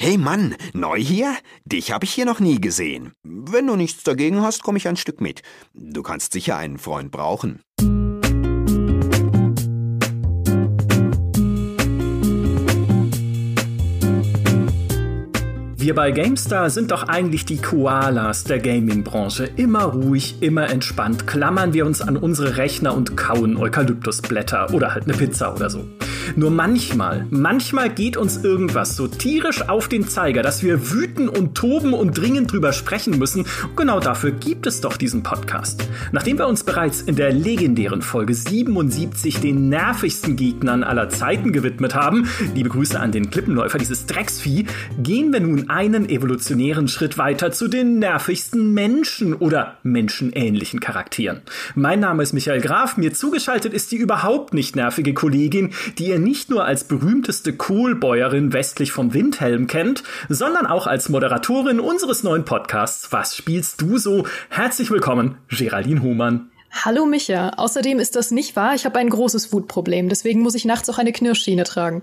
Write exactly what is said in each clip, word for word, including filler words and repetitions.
Hey Mann, neu hier? Dich habe ich hier noch nie gesehen. Wenn du nichts dagegen hast, komme ich ein Stück mit. Du kannst sicher einen Freund brauchen. Wir bei GameStar sind doch eigentlich die Koalas der Gaming-Branche. Immer ruhig, immer entspannt, klammern wir uns an unsere Rechner und kauen Eukalyptusblätter oder halt eine Pizza oder so. Nur manchmal, manchmal geht uns irgendwas so tierisch auf den Zeiger, dass wir wüten und toben und dringend drüber sprechen müssen. Und genau dafür gibt es doch diesen Podcast. Nachdem wir uns bereits in der legendären Folge siebenundsiebzig den nervigsten Gegnern aller Zeiten gewidmet haben, liebe Grüße an den Klippenläufer, dieses Drecksvieh, gehen wir nun einen evolutionären Schritt weiter zu den nervigsten Menschen oder menschenähnlichen Charakteren. Mein Name ist Michael Graf, mir zugeschaltet ist die überhaupt nicht nervige Kollegin, die ihr nicht nur als berühmteste Kohlbäuerin westlich vom Windhelm kennt, sondern auch als Moderatorin unseres neuen Podcasts Was spielst du so? Herzlich willkommen, Geraldine Hohmann. Hallo Micha, außerdem ist das nicht wahr, ich habe ein großes Wutproblem, deswegen muss ich nachts auch eine Knirschschiene tragen.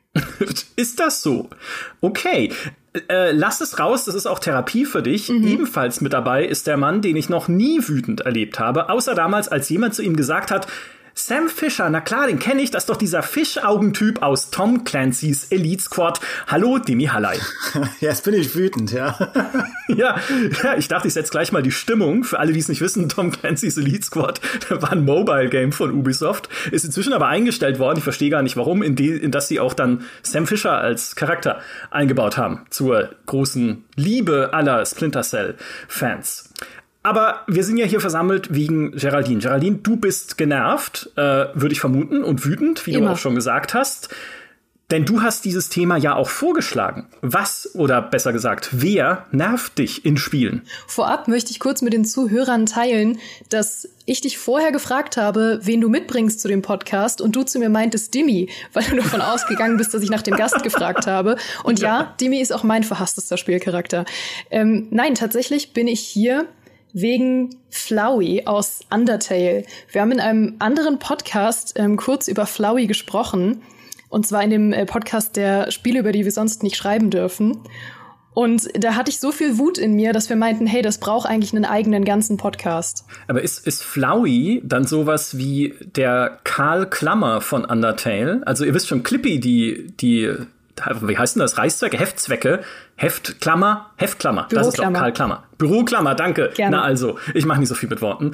Ist das so? Okay. Äh, lass es raus, das ist auch Therapie für dich. Mhm. Ebenfalls mit dabei ist der Mann, den ich noch nie wütend erlebt habe, außer damals, als jemand zu ihm gesagt hat, Sam Fisher, na klar, den kenne ich, das ist doch dieser Fischaugentyp aus Tom Clancy's Elite Squad. Hallo, Demi Hallei. Jetzt bin ich wütend, ja. ja. Ja, ich dachte, ich setze gleich mal die Stimmung. Für alle, die es nicht wissen, Tom Clancy's Elite Squad war ein Mobile-Game von Ubisoft. Ist inzwischen aber eingestellt worden, ich verstehe gar nicht warum, in, die, in das sie auch dann Sam Fisher als Charakter eingebaut haben. Zur großen Liebe aller Splinter Cell-Fans. Aber wir sind ja hier versammelt wegen Geraldine. Geraldine, du bist genervt, äh, würde ich vermuten, und wütend, wie Immer. du auch schon gesagt hast. Denn du hast dieses Thema ja auch vorgeschlagen. Was, oder besser gesagt, wer nervt dich in Spielen? Vorab möchte ich kurz mit den Zuhörern teilen, dass ich dich vorher gefragt habe, wen du mitbringst zu dem Podcast, und du zu mir meintest Dimi, weil du davon ausgegangen bist, dass ich nach dem Gast gefragt habe. Und ja, Dimi ist auch mein verhasstester Spielcharakter. Ähm, nein, tatsächlich bin ich hier wegen Flowey aus Undertale. Wir haben in einem anderen Podcast ähm, kurz über Flowey gesprochen. Und zwar in dem äh, Podcast der Spiele, über die wir sonst nicht schreiben dürfen. Und da hatte ich so viel Wut in mir, dass wir meinten, hey, das braucht eigentlich einen eigenen ganzen Podcast. Aber ist, ist Flowey dann sowas wie der Karl Klammer von Undertale? Also ihr wisst schon, Clippy, die, die wie heißt denn das? Reißzwecke, Heftzwecke, Heftklammer, Heftklammer. Das ist doch Karl Klammer. Büroklammer, danke. Gerne. Na also, ich mache nicht so viel mit Worten.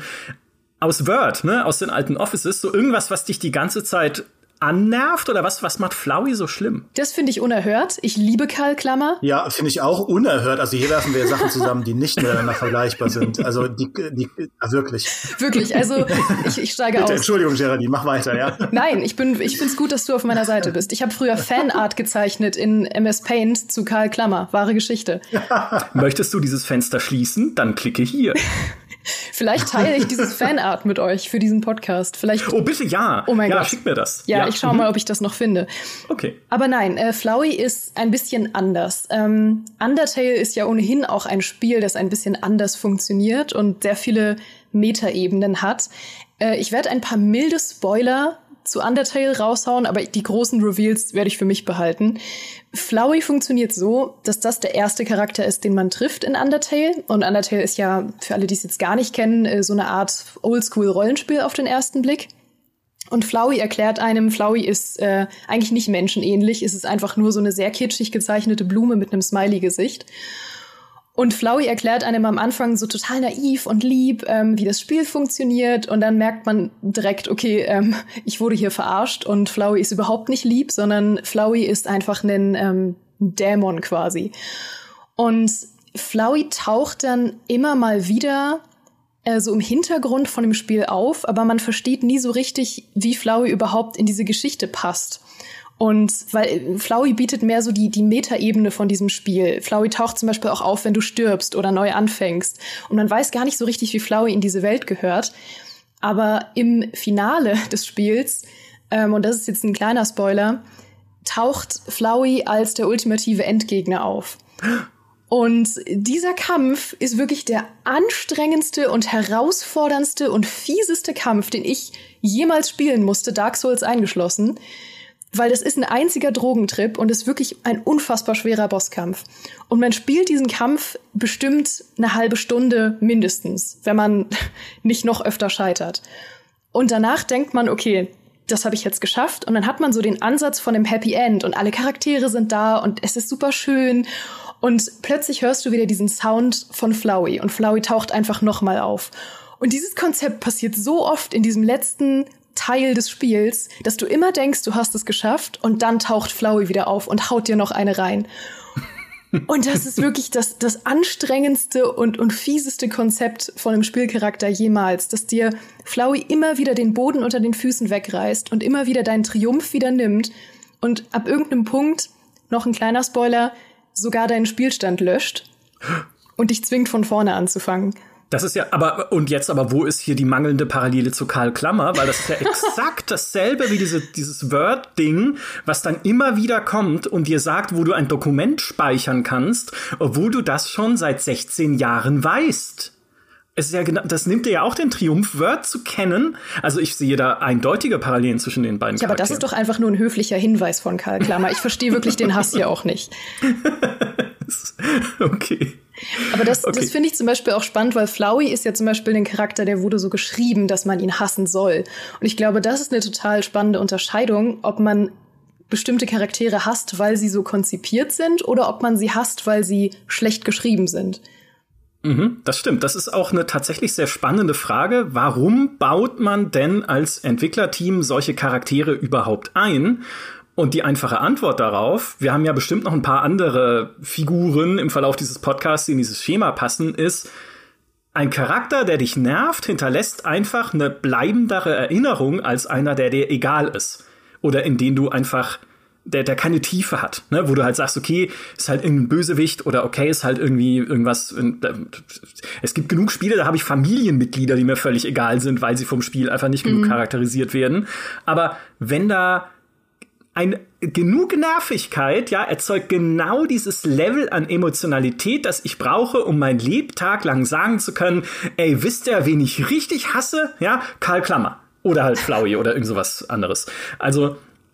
Aus Word, ne, aus den alten Offices, so irgendwas, was dich die ganze Zeit annervt, oder was, was macht Flowey so schlimm? Das finde ich unerhört. Ich liebe Karl Klammer. Ja, finde ich auch unerhört. Also hier werfen wir Sachen zusammen, die nicht miteinander vergleichbar sind. Also die, die ja, wirklich. Wirklich, also ich, ich steige Bitte, aus. Entschuldigung, Geraldine, mach weiter, ja. Nein, ich bin, ich finde es gut, dass du auf meiner Seite bist. Ich habe früher Fanart gezeichnet in M S Paint zu Karl Klammer. Wahre Geschichte. Möchtest du dieses Fenster schließen? Dann klicke hier. Vielleicht teile ich dieses Fanart mit euch für diesen Podcast. Vielleicht. Oh, bitte, ja. Oh mein ja, Gott. Schick mir das. Ja, ja. ich schaue mal, ob ich das noch finde. Okay. Aber nein, äh, Flowey ist ein bisschen anders. Ähm, Undertale ist ja ohnehin auch ein Spiel, das ein bisschen anders funktioniert und sehr viele Metaebenen hat. Äh, ich werde ein paar milde Spoiler zu Undertale raushauen, aber die großen Reveals werde ich für mich behalten. Flowey funktioniert so, dass das der erste Charakter ist, den man trifft in Undertale. Und Undertale ist ja, für alle, die es jetzt gar nicht kennen, so eine Art Oldschool-Rollenspiel auf den ersten Blick. Und Flowey erklärt einem, Flowey ist äh, eigentlich nicht menschenähnlich, es ist einfach nur so eine sehr kitschig gezeichnete Blume mit einem Smiley-Gesicht. Und Flowey erklärt einem am Anfang so total naiv und lieb, ähm, wie das Spiel funktioniert. Und dann merkt man direkt, okay, ähm, ich wurde hier verarscht und Flowey ist überhaupt nicht lieb, sondern Flowey ist einfach ein ähm, Dämon quasi. Und Flowey taucht dann immer mal wieder äh, so im Hintergrund von dem Spiel auf, aber man versteht nie so richtig, wie Flowey überhaupt in diese Geschichte passt. Und weil Flowey bietet mehr so die, die Metaebene von diesem Spiel. Flowey taucht zum Beispiel auch auf, wenn du stirbst oder neu anfängst. Und man weiß gar nicht so richtig, wie Flowey in diese Welt gehört. Aber im Finale des Spiels, ähm, und das ist jetzt ein kleiner Spoiler, taucht Flowey als der ultimative Endgegner auf. Und dieser Kampf ist wirklich der anstrengendste und herausforderndste und fieseste Kampf, den ich jemals spielen musste, Dark Souls eingeschlossen. Weil das ist ein einziger Drogentrip und ist wirklich ein unfassbar schwerer Bosskampf. Und man spielt diesen Kampf bestimmt eine halbe Stunde mindestens, wenn man nicht noch öfter scheitert. Und danach denkt man, okay, das habe ich jetzt geschafft. Und dann hat man so den Ansatz von einem Happy End und alle Charaktere sind da und es ist super schön. Und plötzlich hörst du wieder diesen Sound von Flowey und Flowey taucht einfach nochmal auf. Und dieses Konzept passiert so oft in diesem letzten Teil des Spiels, dass du immer denkst, du hast es geschafft und dann taucht Flowey wieder auf und haut dir noch eine rein. Und das ist wirklich das, das anstrengendste und, und fieseste Konzept von einem Spielcharakter jemals, dass dir Flowey immer wieder den Boden unter den Füßen wegreißt und immer wieder deinen Triumph wieder nimmt und ab irgendeinem Punkt, noch ein kleiner Spoiler, sogar deinen Spielstand löscht und dich zwingt, von vorne anzufangen. Das ist ja, aber, und jetzt aber, wo ist hier die mangelnde Parallele zu Karl Klammer? Weil das ist ja exakt dasselbe wie diese, dieses Word-Ding, was dann immer wieder kommt und dir sagt, wo du ein Dokument speichern kannst, obwohl du das schon seit sechzehn Jahren weißt. Es ist ja genau, das nimmt dir ja auch den Triumph, Word zu kennen. Also ich sehe da eindeutige Parallelen zwischen den beiden Ja, aber das ist doch einfach nur ein höflicher Hinweis von Karl Klammer. Ich verstehe wirklich den Hass hier auch nicht. Okay. Aber das, okay. das finde ich zum Beispiel auch spannend, weil Flowey ist ja zum Beispiel ein Charakter, der wurde so geschrieben, dass man ihn hassen soll. Und ich glaube, das ist eine total spannende Unterscheidung, ob man bestimmte Charaktere hasst, weil sie so konzipiert sind, oder ob man sie hasst, weil sie schlecht geschrieben sind. Mhm, das stimmt. Das ist auch eine tatsächlich sehr spannende Frage. Warum baut man denn als Entwicklerteam solche Charaktere überhaupt ein? Und die einfache Antwort darauf, wir haben ja bestimmt noch ein paar andere Figuren im Verlauf dieses Podcasts, die in dieses Schema passen, ist, ein Charakter, der dich nervt, hinterlässt einfach eine bleibendere Erinnerung als einer, der dir egal ist. Oder in den du einfach, der, der keine Tiefe hat, ne? Wo du halt sagst, okay, ist halt irgendein Bösewicht oder okay, ist halt irgendwie irgendwas. Es gibt genug Spiele, da habe ich Familienmitglieder, die mir völlig egal sind, weil sie vom Spiel einfach nicht genug mhm. charakterisiert werden. Aber wenn da Ein, genug Nervigkeit, ja, erzeugt genau dieses Level an Emotionalität, das ich brauche, um mein Lebtag lang sagen zu können, ey, wisst ihr, wen ich richtig hasse? Ja, Karl Klammer. Oder halt Flowey oder irgend sowas anderes. Also,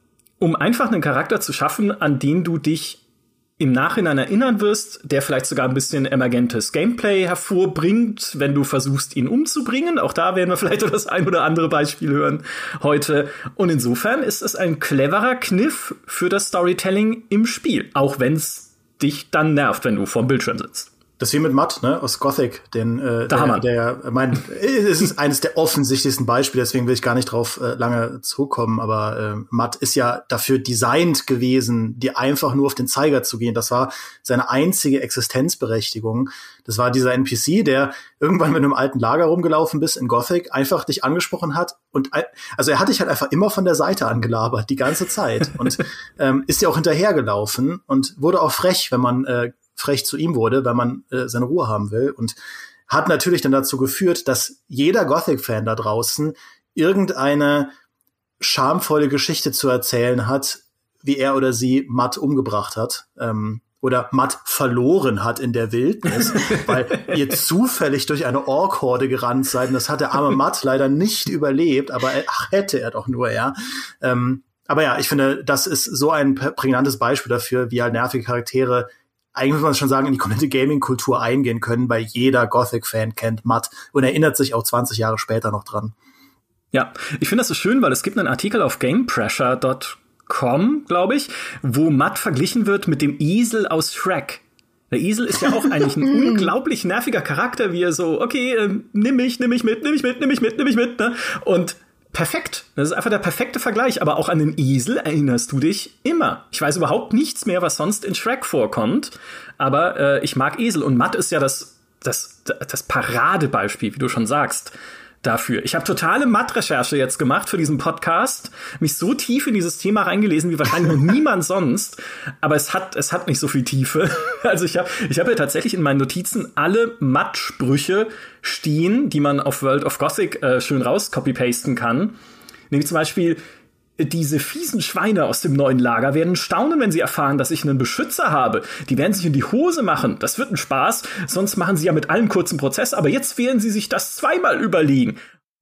um einfach einen Charakter zu schaffen, an den du dich im Nachhinein erinnern wirst, der vielleicht sogar ein bisschen emergentes Gameplay hervorbringt, wenn du versuchst, ihn umzubringen. Auch da werden wir vielleicht das ein oder andere Beispiel hören heute. Und insofern ist es ein cleverer Kniff für das Storytelling im Spiel, auch wenn es dich dann nervt, wenn du vorm Bildschirm sitzt. Das ist wie mit Matt, ne, aus Gothic, den, äh, der, der, mein, es ist eines der offensichtlichsten Beispiele, deswegen will ich gar nicht drauf äh, lange zurückkommen, aber äh, Matt ist ja dafür designt gewesen, dir einfach nur auf den Zeiger zu gehen. Das war seine einzige Existenzberechtigung. Das war dieser N P C, der irgendwann mit einem alten Lager rumgelaufen bist in Gothic, einfach dich angesprochen hat und, also er hat dich halt einfach immer von der Seite angelabert, die ganze Zeit und ähm, ist dir auch hinterhergelaufen und wurde auch frech, wenn man äh, frech zu ihm wurde, weil man äh, seine Ruhe haben will, und hat natürlich dann dazu geführt, dass jeder Gothic-Fan da draußen irgendeine schamvolle Geschichte zu erzählen hat, wie er oder sie Matt umgebracht hat, ähm, oder Matt verloren hat in der Wildnis, weil ihr zufällig durch eine Ork-Horde gerannt seid, und das hat der arme Matt leider nicht überlebt, aber ach, hätte er doch nur, ja. Ähm, aber ja, ich finde, das ist so ein prägnantes Beispiel dafür, wie halt nervige Charaktere, eigentlich muss man schon sagen, in die komplette Gaming-Kultur eingehen können, weil jeder Gothic-Fan kennt Matt und erinnert sich auch zwanzig Jahre später noch dran. Ja, ich finde das so schön, weil es gibt einen Artikel auf gamepressure Punkt com, glaube ich, wo Matt verglichen wird mit dem Esel aus Shrek. Der Esel ist ja auch eigentlich ein unglaublich nerviger Charakter, wie er so, okay, äh, nimm mich, nimm mich mit, nimm mich mit, nimm mich mit, nimm mich mit, ne? Und perfekt. Das ist einfach der perfekte Vergleich. Aber auch an den Esel erinnerst du dich immer. Ich weiß überhaupt nichts mehr, was sonst in Shrek vorkommt. Aber äh, ich mag Esel. Und Matt ist ja das, das, das Paradebeispiel, wie du schon sagst, dafür. Ich habe totale Matt-Recherche jetzt gemacht für diesen Podcast. Mich so tief in dieses Thema reingelesen, wie wahrscheinlich noch niemand sonst. Aber es hat, es hat nicht so viel Tiefe. Also ich habe ich hab ja tatsächlich in meinen Notizen alle Matt-Sprüche stehen, die man auf World of Gothic äh, schön raus copy-pasten kann. Nämlich zum Beispiel, diese fiesen Schweine aus dem neuen Lager werden staunen, wenn sie erfahren, dass ich einen Beschützer habe. Die werden sich in die Hose machen. Das wird ein Spaß. Sonst machen sie ja mit allen kurzen Prozess. Aber jetzt werden sie sich das zweimal überlegen.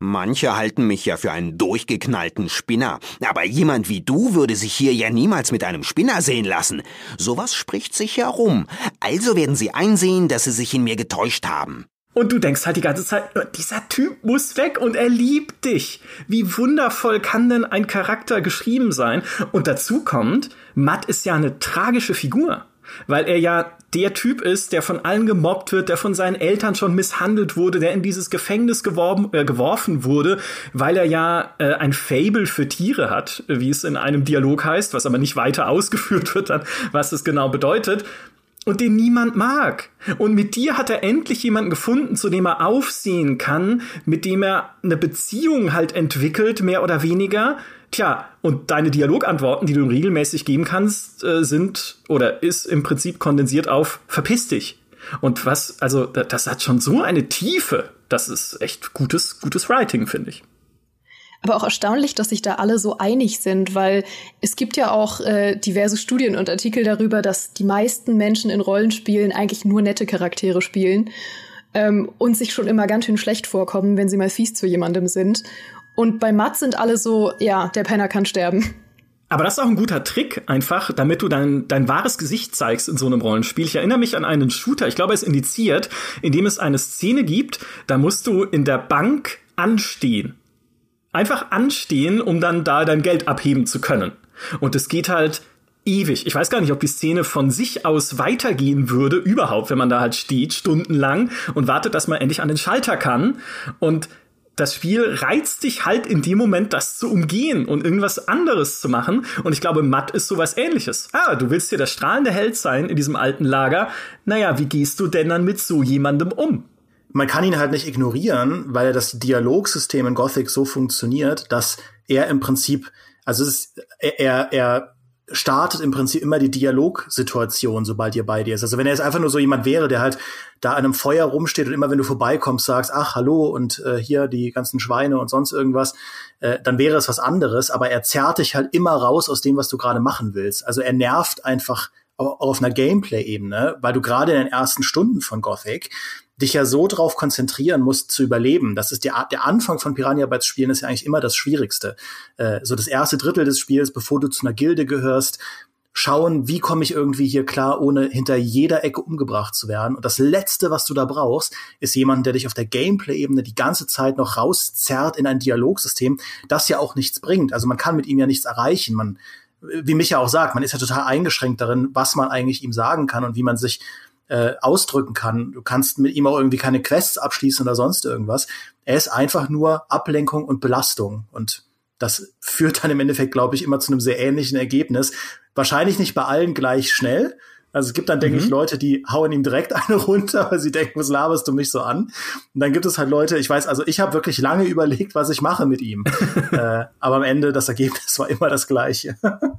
Manche halten mich ja für einen durchgeknallten Spinner. Aber jemand wie du würde sich hier ja niemals mit einem Spinner sehen lassen. Sowas spricht sich ja rum. Also werden sie einsehen, dass sie sich in mir getäuscht haben. Und du denkst halt die ganze Zeit, dieser Typ muss weg und er liebt dich. Wie wundervoll kann denn ein Charakter geschrieben sein? Und dazu kommt, Matt ist ja eine tragische Figur. Weil er ja der Typ ist, der von allen gemobbt wird, der von seinen Eltern schon misshandelt wurde, der in dieses Gefängnis geworben, äh, geworfen wurde, weil er ja äh, ein Faible für Tiere hat, wie es in einem Dialog heißt, was aber nicht weiter ausgeführt wird, dann, was es genau bedeutet. Und den niemand mag. Und mit dir hat er endlich jemanden gefunden, zu dem er aufsehen kann, mit dem er eine Beziehung halt entwickelt, mehr oder weniger. Tja, und deine Dialogantworten, die du ihm regelmäßig geben kannst, äh, sind oder ist im Prinzip kondensiert auf verpiss dich. Und was, also das hat schon so eine Tiefe. Das ist echt gutes, gutes Writing, finde ich. Aber auch erstaunlich, dass sich da alle so einig sind, weil es gibt ja auch äh, diverse Studien und Artikel darüber, dass die meisten Menschen in Rollenspielen eigentlich nur nette Charaktere spielen ähm, und sich schon immer ganz schön schlecht vorkommen, wenn sie mal fies zu jemandem sind. Und bei Matt sind alle so, ja, der Penner kann sterben. Aber das ist auch ein guter Trick, einfach, damit du dein, dein wahres Gesicht zeigst in so einem Rollenspiel. Ich erinnere mich an einen Shooter, ich glaube, er ist indiziert, in dem es eine Szene gibt, da musst du in der Bank anstehen. Einfach anstehen, um dann da dein Geld abheben zu können. Und es geht halt ewig. Ich weiß gar nicht, ob die Szene von sich aus weitergehen würde, überhaupt, wenn man da halt steht, stundenlang und wartet, dass man endlich an den Schalter kann. Und das Spiel reizt dich halt in dem Moment, das zu umgehen und irgendwas anderes zu machen. Und ich glaube, Matt ist sowas Ähnliches. Ah, du willst hier der strahlende Held sein in diesem alten Lager. Naja, wie gehst du denn dann mit so jemandem um? Man kann ihn halt nicht ignorieren, weil das Dialogsystem in Gothic so funktioniert, dass er im Prinzip, also es ist, er, er startet im Prinzip immer die Dialogsituation, sobald ihr bei dir ist. Also wenn er jetzt einfach nur so jemand wäre, der halt da an einem Feuer rumsteht und immer, wenn du vorbeikommst, sagst, ach, hallo und äh, hier die ganzen Schweine und sonst irgendwas, äh, dann wäre es was anderes. Aber er zerrt dich halt immer raus aus dem, was du gerade machen willst. Also er nervt einfach auf einer Gameplay-Ebene, weil du gerade in den ersten Stunden von Gothic dich ja so drauf konzentrieren musst, zu überleben. Das ist der, der Anfang von Piranha Bytes Spielen ist ja eigentlich immer das Schwierigste. Äh, so das erste Drittel des Spiels, bevor du zu einer Gilde gehörst, schauen, wie komme ich irgendwie hier klar, ohne hinter jeder Ecke umgebracht zu werden. Und das Letzte, was du da brauchst, ist jemand, der dich auf der Gameplay-Ebene die ganze Zeit noch rauszerrt in ein Dialogsystem, das ja auch nichts bringt. Also man kann mit ihm ja nichts erreichen. Man, wie Micha auch sagt, man ist ja total eingeschränkt darin, was man eigentlich ihm sagen kann und wie man sich äh, ausdrücken kann. Du kannst mit ihm auch irgendwie keine Quests abschließen oder sonst irgendwas. Er ist einfach nur Ablenkung und Belastung. Und das führt dann im Endeffekt, glaube ich, immer zu einem sehr ähnlichen Ergebnis. Wahrscheinlich nicht bei allen gleich schnell. Also es gibt dann, denke mhm. ich, Leute, die hauen ihm direkt eine runter, weil sie denken, was laberst du mich so an? Und dann gibt es halt Leute, ich weiß, also ich habe wirklich lange überlegt, was ich mache mit ihm. äh, aber am Ende, das Ergebnis war immer das gleiche.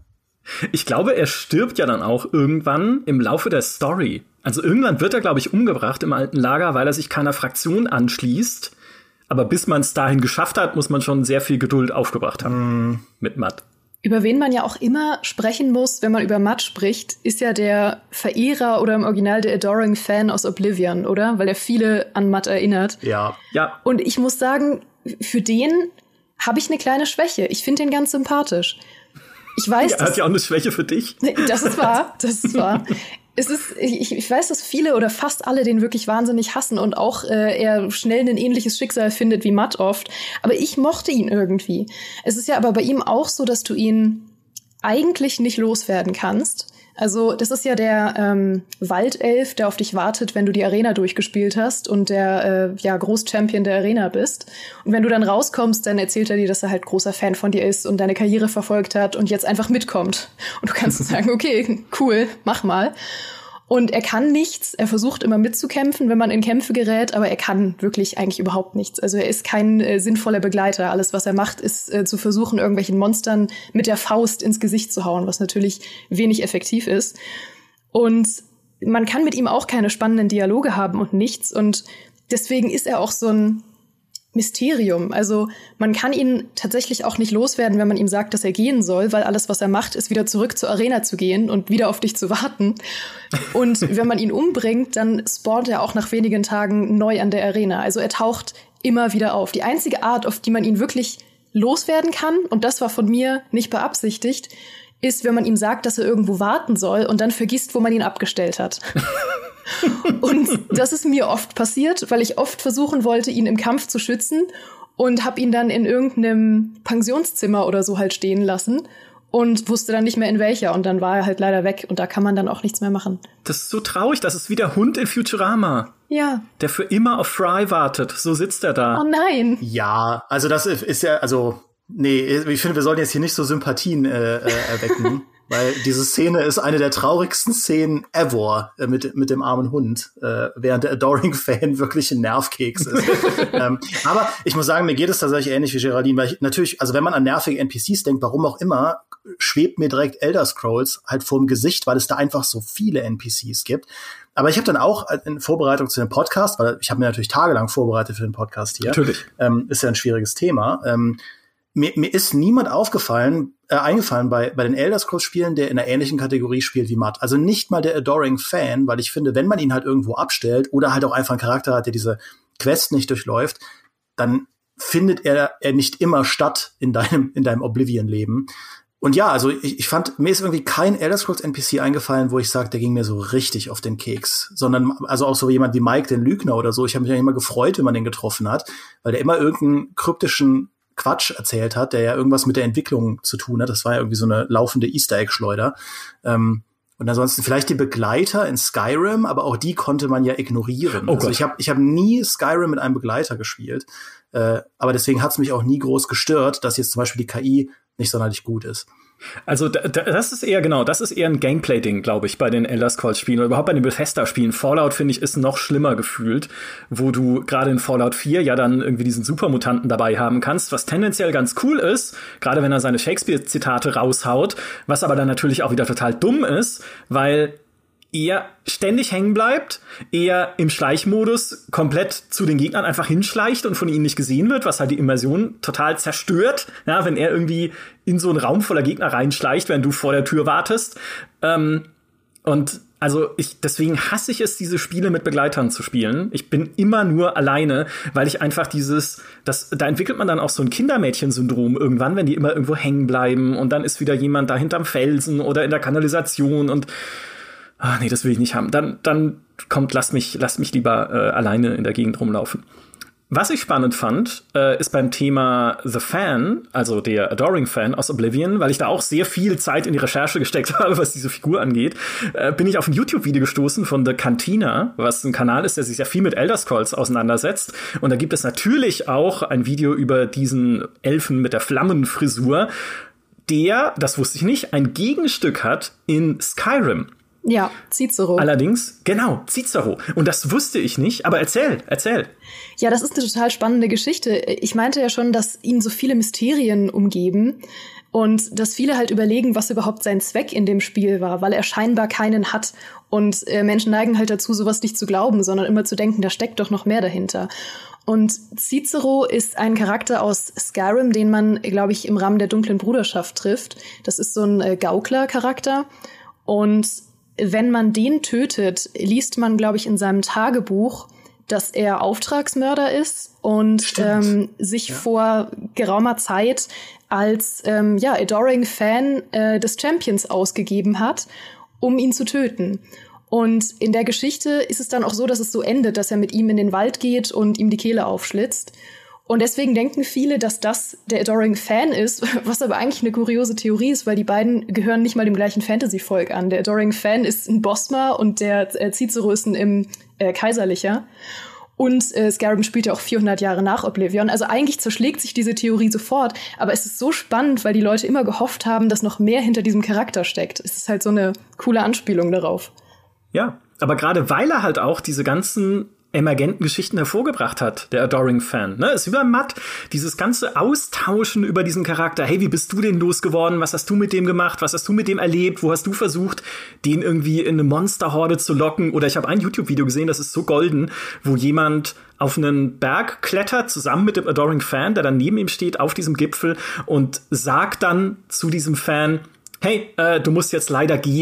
Ich glaube, er stirbt ja dann auch irgendwann im Laufe der Story. Also irgendwann wird er, glaube ich, umgebracht im alten Lager, weil er sich keiner Fraktion anschließt. Aber bis man es dahin geschafft hat, muss man schon sehr viel Geduld aufgebracht haben mm. mit Matt. Über wen man ja auch immer sprechen muss, wenn man über Matt spricht, ist ja der Verehrer oder im Original der Adoring Fan aus Oblivion, oder? Weil er viele an Matt erinnert. Ja. ja. Und ich muss sagen, für den habe ich eine kleine Schwäche. Ich finde den ganz sympathisch. Ich weiß, er hat ja auch eine Schwäche für dich. Das ist wahr, das ist wahr. Es ist, ich, ich weiß, dass viele oder fast alle den wirklich wahnsinnig hassen und auch äh, er schnell ein ähnliches Schicksal findet wie Matt oft. Aber ich mochte ihn irgendwie. Es ist ja aber bei ihm auch so, dass du ihn eigentlich nicht loswerden kannst. Also das ist ja der ähm, Waldelf, der auf dich wartet, wenn du die Arena durchgespielt hast und der äh, ja Großchampion der Arena bist. Und wenn du dann rauskommst, dann erzählt er dir, dass er halt großer Fan von dir ist und deine Karriere verfolgt hat und jetzt einfach mitkommt. Und du kannst sagen, okay, cool, mach mal. Und er kann nichts, er versucht immer mitzukämpfen, wenn man in Kämpfe gerät, aber er kann wirklich eigentlich überhaupt nichts. Also er ist kein äh, sinnvoller Begleiter. Alles, was er macht, ist äh, zu versuchen, irgendwelchen Monstern mit der Faust ins Gesicht zu hauen, was natürlich wenig effektiv ist. Und man kann mit ihm auch keine spannenden Dialoge haben und nichts. Und deswegen ist er auch so ein Mysterium. Also man kann ihn tatsächlich auch nicht loswerden, wenn man ihm sagt, dass er gehen soll, weil alles, was er macht, ist wieder zurück zur Arena zu gehen und wieder auf dich zu warten. Und wenn man ihn umbringt, dann spawnt er auch nach wenigen Tagen neu an der Arena. Also er taucht immer wieder auf. Die einzige Art, auf die man ihn wirklich loswerden kann, und das war von mir nicht beabsichtigt, ist, wenn man ihm sagt, dass er irgendwo warten soll und dann vergisst, wo man ihn abgestellt hat. Und das ist mir oft passiert, weil ich oft versuchen wollte, ihn im Kampf zu schützen und habe ihn dann in irgendeinem Pensionszimmer oder so halt stehen lassen und wusste dann nicht mehr in welcher. Und dann war er halt leider weg und da kann man dann auch nichts mehr machen. Das ist so traurig, das ist wie der Hund in Futurama. Ja. Der für immer auf Fry wartet. So sitzt er da. Oh nein. Ja, also das ist ja, also, nee, ich finde, wir sollten jetzt hier nicht so Sympathien äh, äh, erwecken. Weil diese Szene ist eine der traurigsten Szenen ever äh, mit, mit dem armen Hund, äh, während der Adoring-Fan wirklich ein Nervkeks ist. ähm, aber ich muss sagen, mir geht es tatsächlich ähnlich wie Geraldine, weil ich natürlich, also wenn man an nervige N P Cs denkt, warum auch immer, schwebt mir direkt Elder Scrolls halt vorm Gesicht, weil es da einfach so viele N P Cs gibt. Aber ich habe dann auch in Vorbereitung zu dem Podcast, weil ich habe mir natürlich tagelang vorbereitet für den Podcast hier. Natürlich. Ähm, ist ja ein schwieriges Thema. Ähm, Mir, mir ist niemand aufgefallen, äh, eingefallen bei, bei den Elder Scrolls Spielen, der in einer ähnlichen Kategorie spielt wie Matt. Also nicht mal der Adoring Fan, weil ich finde, wenn man ihn halt irgendwo abstellt oder halt auch einfach einen Charakter hat, der diese Quest nicht durchläuft, dann findet er, er nicht immer statt in deinem, in deinem Oblivion-Leben. Und ja, also ich, ich fand, mir ist irgendwie kein Elder Scrolls N P C eingefallen, wo ich sage, der ging mir so richtig auf den Keks. Sondern, also auch so jemand wie Mike, den Lügner oder so. Ich habe mich ja immer gefreut, wenn man den getroffen hat, weil der immer irgendeinen kryptischen Quatsch erzählt hat, der ja irgendwas mit der Entwicklung zu tun hat. Das war ja irgendwie so eine laufende Easter-Egg-Schleuder. Ähm, und ansonsten vielleicht die Begleiter in Skyrim, aber auch die konnte man ja ignorieren. Oh also ich habe ich hab nie Skyrim mit einem Begleiter gespielt. Äh, aber deswegen hat's mich auch nie groß gestört, dass jetzt zum Beispiel die K I nicht sonderlich gut ist. Also da, da, das ist eher, genau, das ist eher ein Gameplay-Ding, glaube ich, bei den Elder Scrolls-Spielen oder überhaupt bei den Bethesda-Spielen. Fallout, finde ich, ist noch schlimmer gefühlt, wo du gerade in Fallout vier ja dann irgendwie diesen Supermutanten dabei haben kannst, was tendenziell ganz cool ist, gerade wenn er seine Shakespeare-Zitate raushaut, was aber dann natürlich auch wieder total dumm ist, weil er ständig hängen bleibt, er im Schleichmodus komplett zu den Gegnern einfach hinschleicht und von ihnen nicht gesehen wird, was halt die Immersion total zerstört, ja, wenn er irgendwie in so einen Raum voller Gegner reinschleicht, während du vor der Tür wartest. Ähm, und also ich, deswegen hasse ich es, diese Spiele mit Begleitern zu spielen. Ich bin immer nur alleine, weil ich einfach dieses, das, da entwickelt man dann auch so ein Kindermädchen-Syndrom irgendwann, wenn die immer irgendwo hängen bleiben und dann ist wieder jemand da hinterm Felsen oder in der Kanalisation und ah, nee, das will ich nicht haben. Dann, dann kommt, lasst mich, lasst mich lieber äh, alleine in der Gegend rumlaufen. Was ich spannend fand, äh, ist beim Thema The Fan, also der Adoring Fan aus Oblivion, weil ich da auch sehr viel Zeit in die Recherche gesteckt habe, was diese Figur angeht, äh, bin ich auf ein YouTube-Video gestoßen von The Cantina, was ein Kanal ist, der sich sehr viel mit Elder Scrolls auseinandersetzt. Und da gibt es natürlich auch ein Video über diesen Elfen mit der Flammenfrisur, der, das wusste ich nicht, ein Gegenstück hat in Skyrim. Ja, Cicero. Allerdings, genau, Cicero. Und das wusste ich nicht, aber erzähl, erzähl. Ja, das ist eine total spannende Geschichte. Ich meinte ja schon, dass ihn so viele Mysterien umgeben und dass viele halt überlegen, was überhaupt sein Zweck in dem Spiel war, weil er scheinbar keinen hat. Und äh, Menschen neigen halt dazu, sowas nicht zu glauben, sondern immer zu denken, da steckt doch noch mehr dahinter. Und Cicero ist ein Charakter aus Skyrim, den man, glaube ich, im Rahmen der Dunklen Bruderschaft trifft. Das ist so ein äh, Gaukler-Charakter. Und wenn man den tötet, liest man, glaube ich, in seinem Tagebuch, dass er Auftragsmörder ist und ähm, sich ja. vor geraumer Zeit als ähm, ja, Adoring Fan äh, des Champions ausgegeben hat, um ihn zu töten. Und in der Geschichte ist es dann auch so, dass es so endet, dass er mit ihm in den Wald geht und ihm die Kehle aufschlitzt. Und deswegen denken viele, dass das der Adoring Fan ist, was aber eigentlich eine kuriose Theorie ist, weil die beiden gehören nicht mal dem gleichen Fantasy-Volk an. Der Adoring Fan ist ein Bosmer und der äh, Cicero ist ein im, äh, kaiserlicher. Und äh, Skyrim spielt ja auch vierhundert Jahre nach Oblivion. Also eigentlich zerschlägt sich diese Theorie sofort. Aber es ist so spannend, weil die Leute immer gehofft haben, dass noch mehr hinter diesem Charakter steckt. Es ist halt so eine coole Anspielung darauf. Ja, aber gerade weil er halt auch diese ganzen emergenten Geschichten hervorgebracht hat, der Adoring Fan. Ne? Ist wie beim Matt, dieses ganze Austauschen über diesen Charakter. Hey, wie bist du denn losgeworden? Was hast du mit dem gemacht? Was hast du mit dem erlebt? Wo hast du versucht, den irgendwie in eine Monsterhorde zu locken? Oder ich habe ein YouTube-Video gesehen, das ist so golden, wo jemand auf einen Berg klettert, zusammen mit dem Adoring Fan, der dann neben ihm steht, auf diesem Gipfel und sagt dann zu diesem Fan, hey, äh, du musst jetzt leider gehen.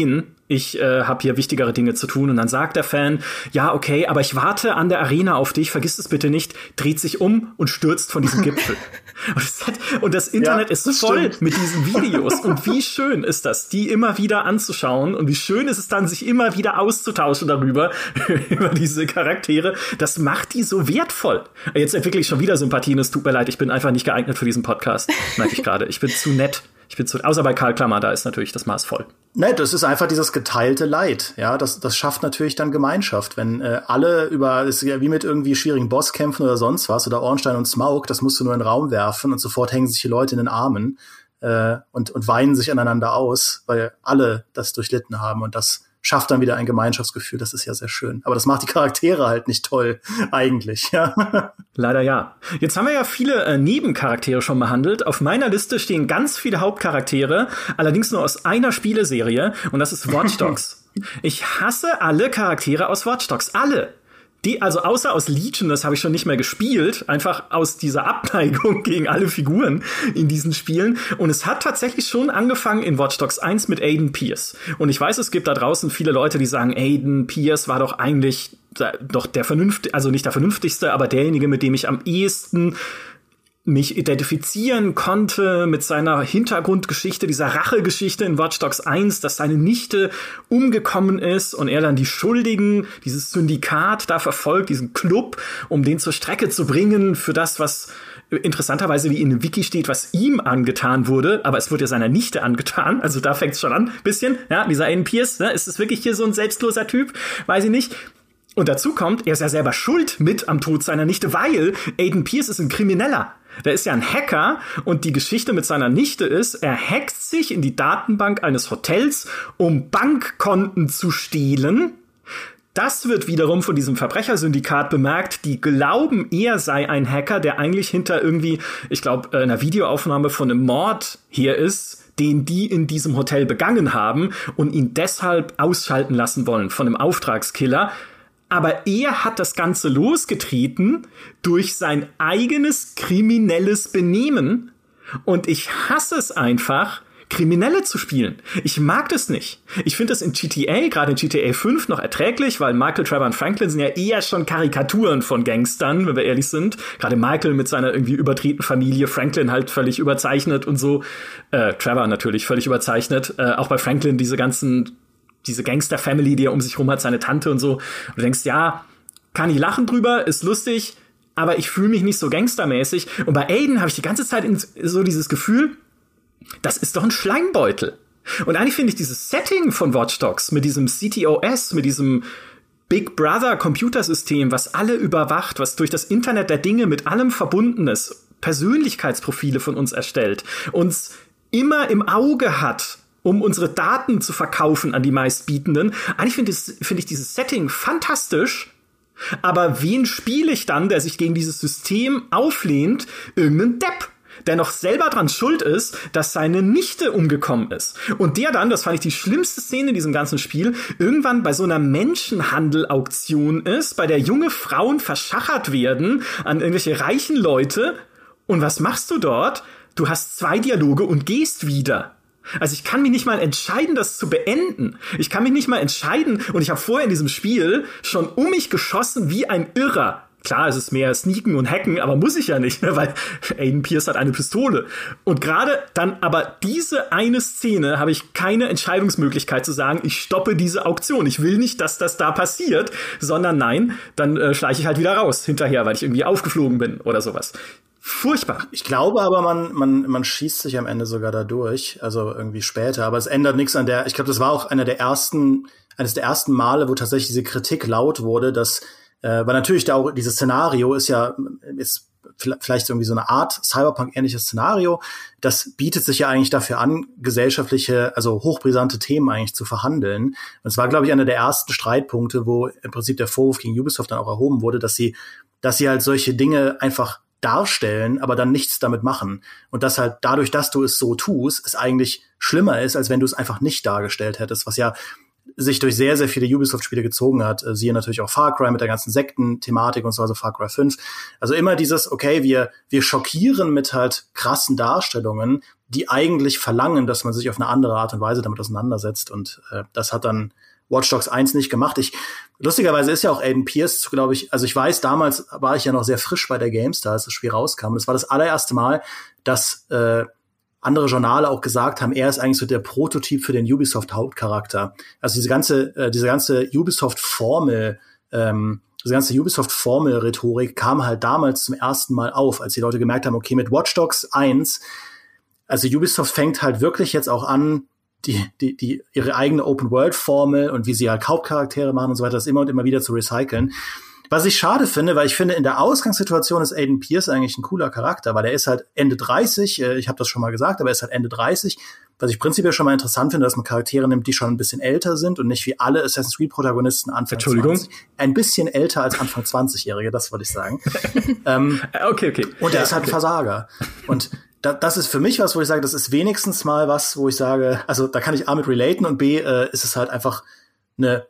ich äh, habe hier wichtigere Dinge zu tun. Und dann sagt der Fan, ja, okay, aber ich warte an der Arena auf dich, vergiss es bitte nicht, dreht sich um und stürzt von diesem Gipfel. Und das, hat, und das Internet ja, ist voll stimmt. mit diesen Videos. Und wie schön ist das, die immer wieder anzuschauen. Und wie schön ist es dann, sich immer wieder auszutauschen darüber, über diese Charaktere. Das macht die so wertvoll. Jetzt entwickle ich schon wieder Sympathien, es tut mir leid, ich bin einfach nicht geeignet für diesen Podcast, merke ich gerade. Ich bin zu nett. Ich bin zu, außer bei Karl Klammer, da ist natürlich das Maß voll. Nee, das ist einfach dieses geteilte Leid. Ja, das, das schafft natürlich dann Gemeinschaft. Wenn äh, alle über, ist ja wie mit irgendwie schwierigen Bosskämpfen oder sonst was, oder Ornstein und Smaug, das musst du nur in den Raum werfen und sofort hängen sich die Leute in den Armen äh, und, und weinen sich aneinander aus, weil alle das durchlitten haben, und das schafft dann wieder ein Gemeinschaftsgefühl. Das ist ja sehr schön. Aber das macht die Charaktere halt nicht toll, eigentlich, ja. Leider ja. Jetzt haben wir ja viele äh, Nebencharaktere schon behandelt. Auf meiner Liste stehen ganz viele Hauptcharaktere, allerdings nur aus einer Spieleserie, und das ist Watch Dogs. Ich hasse alle Charaktere aus Watch Dogs. Alle. Die, also außer aus Legion, das habe ich schon nicht mehr gespielt, einfach aus dieser Abneigung gegen alle Figuren in diesen Spielen. Und es hat tatsächlich schon angefangen in Watch Dogs eins mit Aiden Pierce. Und ich weiß, es gibt da draußen viele Leute, die sagen, Aiden Pierce war doch eigentlich doch der vernünftig, also nicht der vernünftigste, aber derjenige, mit dem ich am ehesten mich identifizieren konnte mit seiner Hintergrundgeschichte, dieser Rachegeschichte in Watch Dogs eins, dass seine Nichte umgekommen ist und er dann die Schuldigen, dieses Syndikat da verfolgt, diesen Club, um den zur Strecke zu bringen für das, was interessanterweise wie in dem Wiki steht, was ihm angetan wurde, aber es wurde ja seiner Nichte angetan, also da fängt es schon an, bisschen, ja, dieser Aiden Pierce, ne, ist es wirklich hier so ein selbstloser Typ, weiß ich nicht. Und dazu kommt, er ist ja selber schuld mit am Tod seiner Nichte, weil Aiden Pierce ist ein Krimineller. Der ist ja ein Hacker, und die Geschichte mit seiner Nichte ist, er hackt sich in die Datenbank eines Hotels, um Bankkonten zu stehlen. Das wird wiederum von diesem Verbrechersyndikat bemerkt, die glauben, er sei ein Hacker, der eigentlich hinter irgendwie, ich glaube, einer Videoaufnahme von einem Mord hier ist, den die in diesem Hotel begangen haben und ihn deshalb ausschalten lassen wollen von einem Auftragskiller. Aber er hat das Ganze losgetreten durch sein eigenes kriminelles Benehmen. Und ich hasse es einfach, Kriminelle zu spielen. Ich mag das nicht. Ich finde das in G T A, gerade in G T A fünf, noch erträglich, weil Michael, Trevor und Franklin sind ja eher schon Karikaturen von Gangstern, wenn wir ehrlich sind. Gerade Michael mit seiner irgendwie überdrehten Familie, Franklin halt völlig überzeichnet und so. Äh, Trevor natürlich völlig überzeichnet. Äh, auch bei Franklin diese ganzen diese Gangster-Family, die er um sich rum hat, seine Tante und so. Und du denkst, ja, kann ich lachen drüber, ist lustig, aber ich fühle mich nicht so gangstermäßig. Und bei Aiden habe ich die ganze Zeit so dieses Gefühl, das ist doch ein Schleimbeutel. Und eigentlich finde ich dieses Setting von Watch Dogs mit diesem C T O S, mit diesem Big Brother Computersystem, was alle überwacht, was durch das Internet der Dinge mit allem verbunden ist, Persönlichkeitsprofile von uns erstellt, uns immer im Auge hat, um unsere Daten zu verkaufen an die Meistbietenden. Eigentlich finde ich, find ich dieses Setting fantastisch, aber wen spiele ich dann, der sich gegen dieses System auflehnt? Irgendeinen Depp, der noch selber dran schuld ist, dass seine Nichte umgekommen ist. Und der dann, das fand ich die schlimmste Szene in diesem ganzen Spiel, irgendwann bei so einer Menschenhandel-Auktion ist, bei der junge Frauen verschachert werden an irgendwelche reichen Leute. Und was machst du dort? Du hast zwei Dialoge und gehst wieder. Also ich kann mich nicht mal entscheiden, das zu beenden. Ich kann mich nicht mal entscheiden, und ich habe vorher in diesem Spiel schon um mich geschossen wie ein Irrer. Klar, es ist mehr Sneaken und Hacken, aber muss ich ja nicht, ne? Weil Aiden Pierce hat eine Pistole. Und gerade dann aber diese eine Szene habe ich keine Entscheidungsmöglichkeit zu sagen, ich stoppe diese Auktion. Ich will nicht, dass das da passiert, sondern nein, dann äh, schleiche ich halt wieder raus hinterher, weil ich irgendwie aufgeflogen bin oder sowas. Furchtbar. Ich glaube aber, man, man, man schießt sich am Ende sogar da durch, also irgendwie später. Aber es ändert nichts an der, ich glaube, das war auch einer der ersten, eines der ersten Male, wo tatsächlich diese Kritik laut wurde, dass, äh, weil natürlich da auch dieses Szenario ist ja, ist vielleicht irgendwie so eine Art Cyberpunk-ähnliches Szenario. Das bietet sich ja eigentlich dafür an, gesellschaftliche, also hochbrisante Themen eigentlich zu verhandeln. Und es war, glaube ich, einer der ersten Streitpunkte, wo im Prinzip der Vorwurf gegen Ubisoft dann auch erhoben wurde, dass sie, dass sie halt solche Dinge einfach darstellen, aber dann nichts damit machen. Und dass halt dadurch, dass du es so tust, es eigentlich schlimmer ist, als wenn du es einfach nicht dargestellt hättest, was ja sich durch sehr, sehr viele Ubisoft-Spiele gezogen hat. Äh, siehe natürlich auch Far Cry mit der ganzen Sekten-Thematik und so, also Far Cry fünf. Also immer dieses, okay, wir wir schockieren mit halt krassen Darstellungen, die eigentlich verlangen, dass man sich auf eine andere Art und Weise damit auseinandersetzt. Und äh, das hat dann Watch Dogs eins nicht gemacht. Ich, lustigerweise ist ja auch Aiden Pierce, glaube ich, also ich weiß, damals war ich ja noch sehr frisch bei der GameStar, als das Spiel rauskam. Das war das allererste Mal, dass äh, andere Journale auch gesagt haben, er ist eigentlich so der Prototyp für den Ubisoft-Hauptcharakter. Also diese ganze, äh, diese ganze Ubisoft-Formel, ähm, diese ganze Ubisoft-Formel-Rhetorik kam halt damals zum ersten Mal auf, als die Leute gemerkt haben, okay, mit Watch Dogs eins, also Ubisoft fängt halt wirklich jetzt auch an, die, die, die, ihre eigene Open-World-Formel und wie sie halt Hauptcharaktere machen und so weiter, das immer und immer wieder zu recyceln. Was ich schade finde, weil ich finde, in der Ausgangssituation ist Aiden Pierce eigentlich ein cooler Charakter, weil er ist halt Ende dreißig, ich habe das schon mal gesagt, aber er ist halt Ende dreißig, was ich prinzipiell schon mal interessant finde, dass man Charaktere nimmt, die schon ein bisschen älter sind und nicht wie alle Assassin's Creed-Protagonisten Anfang Entschuldigung? zwanzig. Ein bisschen älter als Anfang zwanzig-Jährige, das wollte ich sagen. ähm, okay, okay. Und er ja, ist halt okay. ein Versager. Und da, das ist für mich was, wo ich sage, das ist wenigstens mal was, wo ich sage, also da kann ich A mit relaten und B äh, ist es halt einfach eine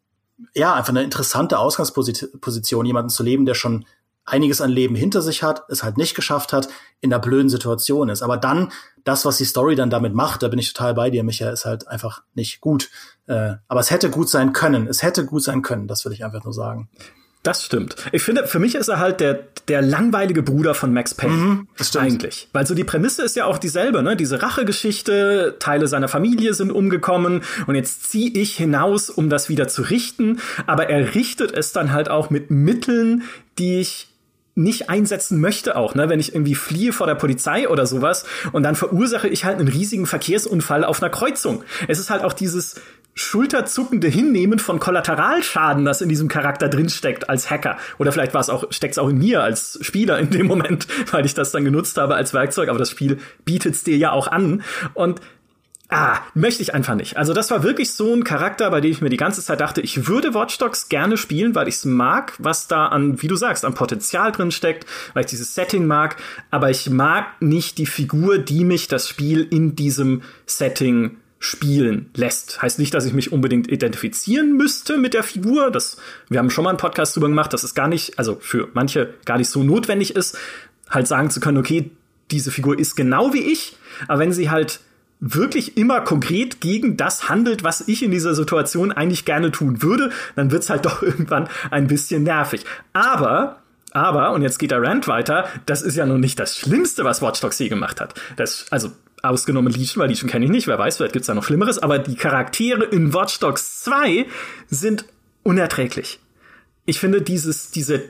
ja, einfach eine interessante Ausgangsposition, jemanden zu leben, der schon einiges an Leben hinter sich hat, es halt nicht geschafft hat, in einer blöden Situation ist. Aber dann, das, was die Story dann damit macht, da bin ich total bei dir, Michael, ist halt einfach nicht gut. Äh, aber es hätte gut sein können. Es hätte gut sein können, das will ich einfach nur sagen. Das stimmt. Ich finde, für mich ist er halt der, der langweilige Bruder von Max Payne. Mhm, das stimmt. Eigentlich. Weil so die Prämisse ist ja auch dieselbe, ne? Diese Rachegeschichte, Teile seiner Familie sind umgekommen und jetzt ziehe ich hinaus, um das wieder zu richten. Aber er richtet es dann halt auch mit Mitteln, die ich nicht einsetzen möchte auch, ne, wenn ich irgendwie fliehe vor der Polizei oder sowas und dann verursache ich halt einen riesigen Verkehrsunfall auf einer Kreuzung. Es ist halt auch dieses schulterzuckende Hinnehmen von Kollateralschaden, das in diesem Charakter drinsteckt als Hacker. Oder vielleicht war es auch, steckt's auch in mir als Spieler in dem Moment, weil ich das dann genutzt habe als Werkzeug, aber das Spiel bietet's dir ja auch an. Und Ah, möchte ich einfach nicht. Also das war wirklich so ein Charakter, bei dem ich mir die ganze Zeit dachte, ich würde Watch Dogs gerne spielen, weil ich es mag, was da an, wie du sagst, an Potenzial drin steckt, weil ich dieses Setting mag, aber ich mag nicht die Figur, die mich das Spiel in diesem Setting spielen lässt. Heißt nicht, dass ich mich unbedingt identifizieren müsste mit der Figur. Das, wir haben schon mal einen Podcast drüber gemacht, dass es gar nicht, also für manche gar nicht so notwendig ist, halt sagen zu können, okay, diese Figur ist genau wie ich, aber wenn sie halt wirklich immer konkret gegen das handelt, was ich in dieser Situation eigentlich gerne tun würde, dann wird's halt doch irgendwann ein bisschen nervig. Aber, aber, und jetzt geht der Rant weiter, das ist ja noch nicht das Schlimmste, was Watch Dogs je gemacht hat. Das, also, ausgenommen Legion, weil Legion kenne ich nicht, wer weiß, vielleicht gibt's da noch Schlimmeres, aber die Charaktere in Watch Dogs zwei sind unerträglich. Ich finde dieses, diese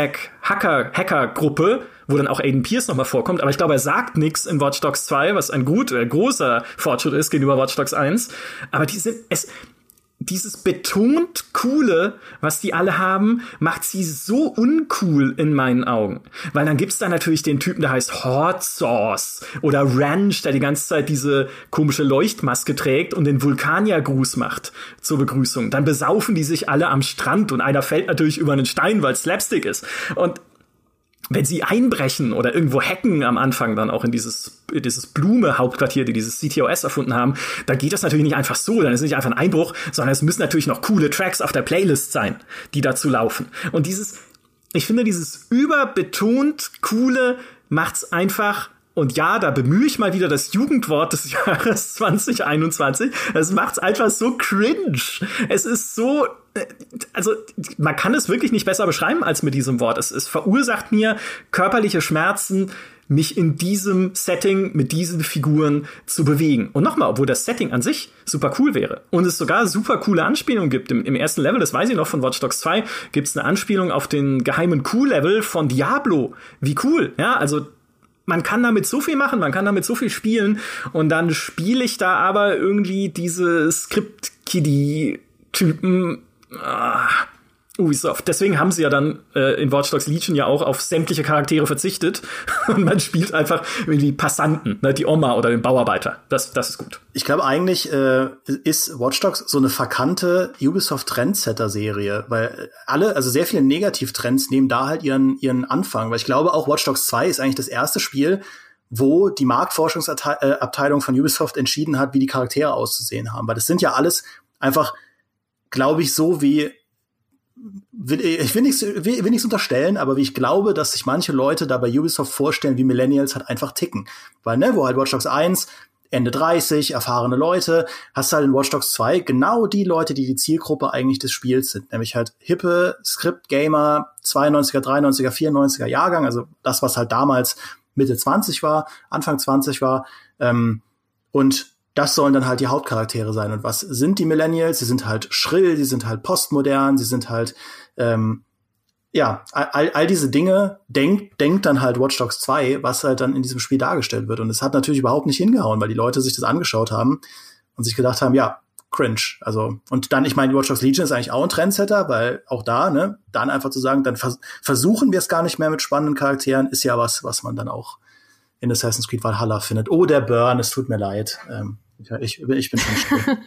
DedSec-Hacker-Hacker-Gruppe, wo dann auch Aiden Pierce nochmal vorkommt, aber ich glaube, er sagt nichts in Watch Dogs zwei, was ein gut, äh, großer Fortschritt ist gegenüber Watch Dogs eins. Aber die sind, es, dieses betont Coole, was die alle haben, macht sie so uncool in meinen Augen. Weil dann gibt's da natürlich den Typen, der heißt Hot Sauce oder Ranch, der die ganze Zeit diese komische Leuchtmaske trägt und den Vulkaniergruß macht zur Begrüßung. Dann besaufen die sich alle am Strand und einer fällt natürlich über einen Stein, weil es Slapstick ist. Und wenn sie einbrechen oder irgendwo hacken am Anfang dann auch in dieses, in dieses Blume-Hauptquartier, die dieses C T O S erfunden haben, da geht das natürlich nicht einfach so, dann ist es nicht einfach ein Einbruch, sondern es müssen natürlich noch coole Tracks auf der Playlist sein, die dazu laufen. Und dieses, ich finde, dieses überbetont Coole macht's einfach. Und ja, da bemühe ich mal wieder das Jugendwort des Jahres zwanzig einundzwanzig. Es macht's einfach so cringe. Es ist so, also man kann es wirklich nicht besser beschreiben als mit diesem Wort. Es, es verursacht mir körperliche Schmerzen, mich in diesem Setting mit diesen Figuren zu bewegen. Und nochmal, obwohl das Setting an sich super cool wäre und es sogar super coole Anspielungen gibt. Im, im ersten Level, das weiß ich noch von Watch Dogs zwei, gibt's eine Anspielung auf den geheimen Q-Level von Diablo. Wie cool, ja, also man kann damit so viel machen, man kann damit so viel spielen und dann spiele ich da aber irgendwie diese Script-Kiddie-Typen. Ah, Ubisoft. Deswegen haben sie ja dann äh, in Watch Dogs Legion ja auch auf sämtliche Charaktere verzichtet und man spielt einfach irgendwie Passanten, ne, die Oma oder den Bauarbeiter. Das, das ist gut. Ich glaube eigentlich äh, ist Watch Dogs so eine verkannte Ubisoft-Trendsetter-Serie, weil alle, also sehr viele Negativtrends nehmen da halt ihren ihren Anfang, weil ich glaube auch Watch Dogs zwei ist eigentlich das erste Spiel, wo die Marktforschungsabteilung von Ubisoft entschieden hat, wie die Charaktere auszusehen haben, weil das sind ja alles einfach glaube ich, so wie will, ich will nichts, will, will nichts unterstellen, aber wie ich glaube, dass sich manche Leute da bei Ubisoft vorstellen, wie Millennials halt einfach ticken. Weil, ne, wo halt Watch Dogs eins, Ende dreißig, erfahrene Leute, hast du halt in Watch Dogs zwei genau die Leute, die die Zielgruppe eigentlich des Spiels sind. Nämlich halt hippe Script-Gamer, zweiundneunziger, dreiundneunziger, vierundneunziger Jahrgang, also das, was halt damals Mitte zwanzig war, Anfang zwanzig war. Ähm, und das sollen dann halt die Hauptcharaktere sein. Und was sind die Millennials? Sie sind halt schrill, sie sind halt postmodern, sie sind halt, ähm, ja, all, all diese Dinge denkt, denkt dann halt Watch Dogs zwei, was halt dann in diesem Spiel dargestellt wird. Und es hat natürlich überhaupt nicht hingehauen, weil die Leute sich das angeschaut haben und sich gedacht haben, ja, cringe. Also, und dann, ich meine, Watch Dogs Legion ist eigentlich auch ein Trendsetter, weil auch da, ne, dann einfach zu sagen, dann vers- versuchen wir es gar nicht mehr mit spannenden Charakteren, ist ja was, was man dann auch in Assassin's Creed Valhalla findet. Oh, der Burn, es tut mir leid. Ähm, Ich, ich bin schon still.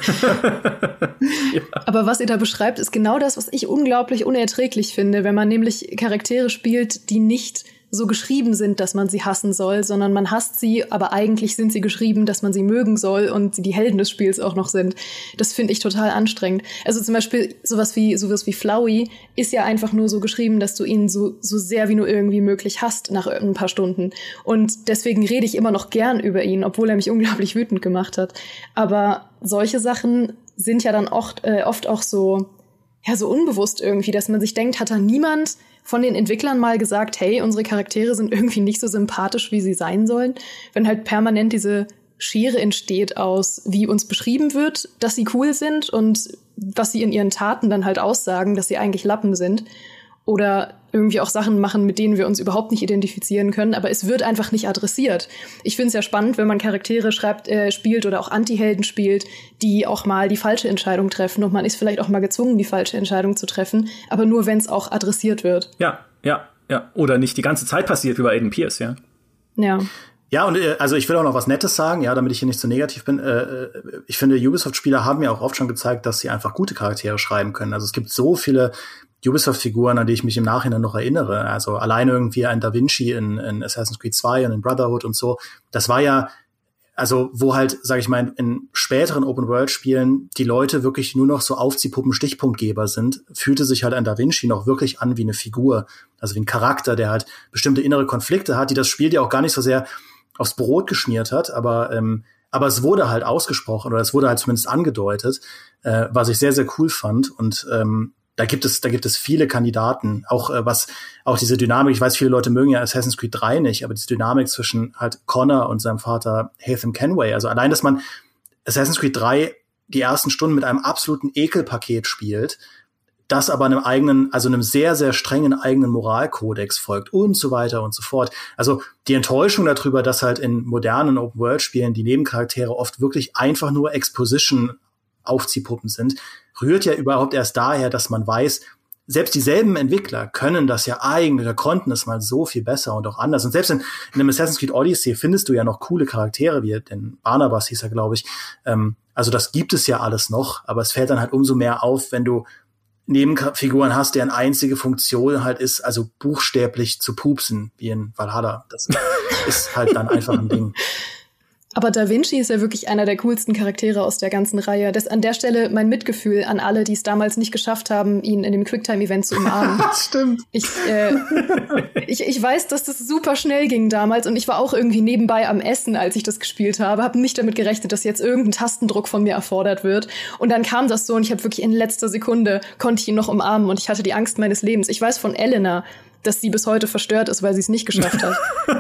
Ja. Aber was ihr da beschreibt, ist genau das, was ich unglaublich unerträglich finde, wenn man nämlich Charaktere spielt, die nicht so geschrieben sind, dass man sie hassen soll, sondern man hasst sie, aber eigentlich sind sie geschrieben, dass man sie mögen soll und sie die Helden des Spiels auch noch sind. Das finde ich total anstrengend. Also zum Beispiel sowas wie sowas wie Flowey ist ja einfach nur so geschrieben, dass du ihn so so sehr wie nur irgendwie möglich hasst nach ein paar Stunden. Und deswegen rede ich immer noch gern über ihn, obwohl er mich unglaublich wütend gemacht hat. Aber solche Sachen sind ja dann oft, äh, oft auch so, ja, so unbewusst irgendwie, dass man sich denkt, hat da niemand von den Entwicklern mal gesagt, hey, unsere Charaktere sind irgendwie nicht so sympathisch, wie sie sein sollen, wenn halt permanent diese Schere entsteht aus, wie uns beschrieben wird, dass sie cool sind und was sie in ihren Taten dann halt aussagen, dass sie eigentlich Lappen sind oder irgendwie auch Sachen machen, mit denen wir uns überhaupt nicht identifizieren können, aber es wird einfach nicht adressiert. Ich finde es ja spannend, wenn man Charaktere schreibt, äh, spielt oder auch Anti-Helden spielt, die auch mal die falsche Entscheidung treffen und man ist vielleicht auch mal gezwungen, die falsche Entscheidung zu treffen, aber nur, wenn es auch adressiert wird. Ja, ja, ja. Oder nicht die ganze Zeit passiert, wie bei Aiden Pierce, ja. Ja. Ja, und äh, also ich will auch noch was Nettes sagen, ja, damit ich hier nicht so negativ bin. Äh, ich finde, Ubisoft-Spieler haben ja auch oft schon gezeigt, dass sie einfach gute Charaktere schreiben können. Also es gibt so viele Ubisoft-Figuren, an die ich mich im Nachhinein noch erinnere. Also allein irgendwie ein Da Vinci in, in Assassin's Creed zwei und in Brotherhood und so. Das war ja, also wo halt, sag ich mal, in späteren Open-World-Spielen die Leute wirklich nur noch so Aufziehpuppen-Stichpunktgeber sind, fühlte sich halt ein Da Vinci noch wirklich an wie eine Figur. Also wie ein Charakter, der halt bestimmte innere Konflikte hat, die das Spiel ja auch gar nicht so sehr aufs Brot geschmiert hat, aber ähm, aber es wurde halt ausgesprochen oder es wurde halt zumindest angedeutet, äh, was ich sehr, sehr cool fand. Und ähm, Da gibt es, da gibt es viele Kandidaten, auch äh, was, auch diese Dynamik, ich weiß, viele Leute mögen ja Assassin's Creed drei nicht, aber diese Dynamik zwischen halt Connor und seinem Vater Haytham Kenway, also allein, dass man Assassin's Creed drei die ersten Stunden mit einem absoluten Ekelpaket spielt, das aber einem eigenen, also einem sehr, sehr strengen eigenen Moralkodex folgt und so weiter und so fort. Also die Enttäuschung darüber, dass halt in modernen Open-World-Spielen die Nebencharaktere oft wirklich einfach nur Exposition Aufziehpuppen sind, rührt ja überhaupt erst daher, dass man weiß, selbst dieselben Entwickler können das ja eigentlich, oder konnten es mal so viel besser und auch anders. Und selbst in, in einem Assassin's Creed Odyssey findest du ja noch coole Charaktere, wie den Barnabas hieß er, glaube ich. Ähm, also das gibt es ja alles noch, aber es fällt dann halt umso mehr auf, wenn du Nebenfiguren hast, deren einzige Funktion halt ist, also buchstäblich zu pupsen, wie in Valhalla. Das ist halt dann einfach ein Ding. Aber Da Vinci ist ja wirklich einer der coolsten Charaktere aus der ganzen Reihe. Das an der Stelle mein Mitgefühl an alle, die es damals nicht geschafft haben, ihn in dem Quicktime-Event zu umarmen. Stimmt. Ich, äh, ich, ich weiß, dass das super schnell ging damals und ich war auch irgendwie nebenbei am Essen, als ich das gespielt habe. Habe nicht damit gerechnet, dass jetzt irgendein Tastendruck von mir erfordert wird. Und dann kam das so und ich habe wirklich in letzter Sekunde, konnte ich ihn noch umarmen und ich hatte die Angst meines Lebens. Ich weiß von Elena, dass sie bis heute verstört ist, weil sie es nicht geschafft hat.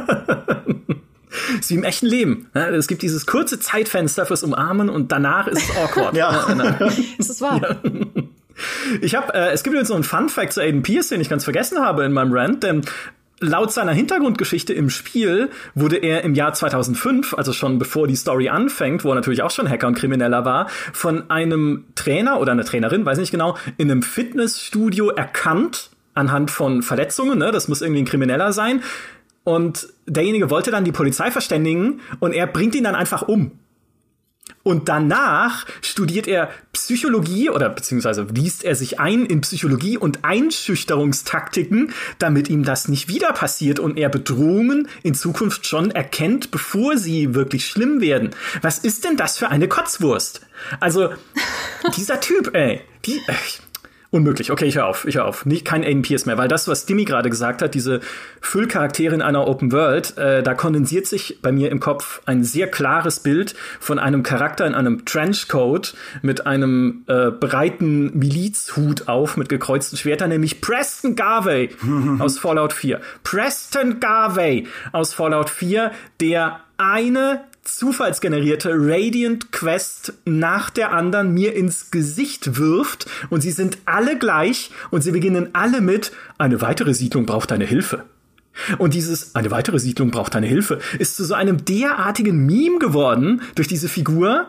ist wie im echten Leben. Es gibt dieses kurze Zeitfenster fürs Umarmen und danach ist es awkward. Ja, ist das wahr? Ja. Ich habe, äh, es gibt jetzt so einen Fun-Fact zu Aiden Pierce, den ich ganz vergessen habe in meinem Rant, denn laut seiner Hintergrundgeschichte im Spiel wurde er im Jahr zweitausendfünf, also schon bevor die Story anfängt, wo er natürlich auch schon Hacker und Krimineller war, von einem Trainer oder einer Trainerin, weiß nicht genau, in einem Fitnessstudio erkannt anhand von Verletzungen, ne? Das muss irgendwie ein Krimineller sein. Und derjenige wollte dann die Polizei verständigen und er bringt ihn dann einfach um. Und danach studiert er Psychologie oder beziehungsweise liest er sich ein in Psychologie und Einschüchterungstaktiken, damit ihm das nicht wieder passiert und er Bedrohungen in Zukunft schon erkennt, bevor sie wirklich schlimm werden. Was ist denn das für eine Kotzwurst? Also, Dieser Typ, ey. Die, ey. Unmöglich. Okay, ich hör auf. Ich hör auf. Nicht, kein Aiden Pierce mehr. Weil das, was Dimmy gerade gesagt hat, diese Füllcharaktere in einer Open World, äh, da kondensiert sich bei mir im Kopf ein sehr klares Bild von einem Charakter in einem Trenchcoat mit einem äh, breiten Milizhut auf, mit gekreuzten Schwertern, nämlich Preston Garvey aus Fallout vier. Preston Garvey aus Fallout vier, der eine zufallsgenerierte Radiant Quest nach der anderen mir ins Gesicht wirft und sie sind alle gleich und sie beginnen alle mit eine weitere Siedlung braucht deine Hilfe. Und dieses eine weitere Siedlung braucht deine Hilfe ist zu so einem derartigen Meme geworden durch diese Figur.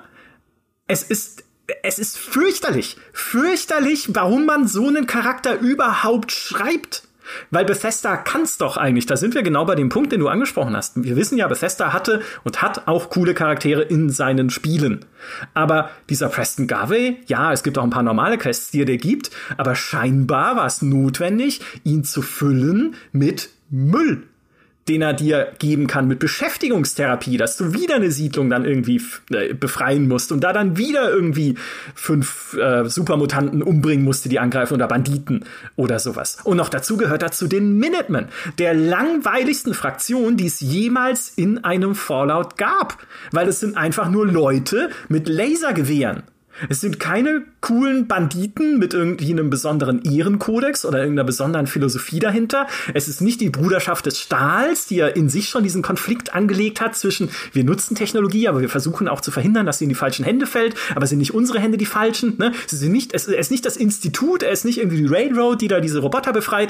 Es ist es ist fürchterlich, fürchterlich, warum man so einen Charakter überhaupt schreibt. Weil Bethesda kann's doch eigentlich. Da sind wir genau bei dem Punkt, den du angesprochen hast. Wir wissen ja, Bethesda hatte und hat auch coole Charaktere in seinen Spielen. Aber dieser Preston Garvey, ja, es gibt auch ein paar normale Quests, die er dir gibt, aber scheinbar war es notwendig, ihn zu füllen mit Müll, den er dir geben kann, mit Beschäftigungstherapie, dass du wieder eine Siedlung dann irgendwie f- äh, befreien musst und da dann wieder irgendwie fünf äh, Supermutanten umbringen musst, die angreifen oder Banditen oder sowas. Und noch dazu gehört dazu den Minutemen, der langweiligsten Fraktion, die es jemals in einem Fallout gab. Weil es sind einfach nur Leute mit Lasergewehren. Es sind keine coolen Banditen mit irgendwie einem besonderen Ehrenkodex oder irgendeiner besonderen Philosophie dahinter. Es ist nicht die Bruderschaft des Stahls, die ja in sich schon diesen Konflikt angelegt hat zwischen, wir nutzen Technologie, aber wir versuchen auch zu verhindern, dass sie in die falschen Hände fällt, aber sind nicht unsere Hände die falschen. Ne? Sie sind nicht, es ist nicht das Institut, es ist nicht irgendwie die Railroad, die da diese Roboter befreit.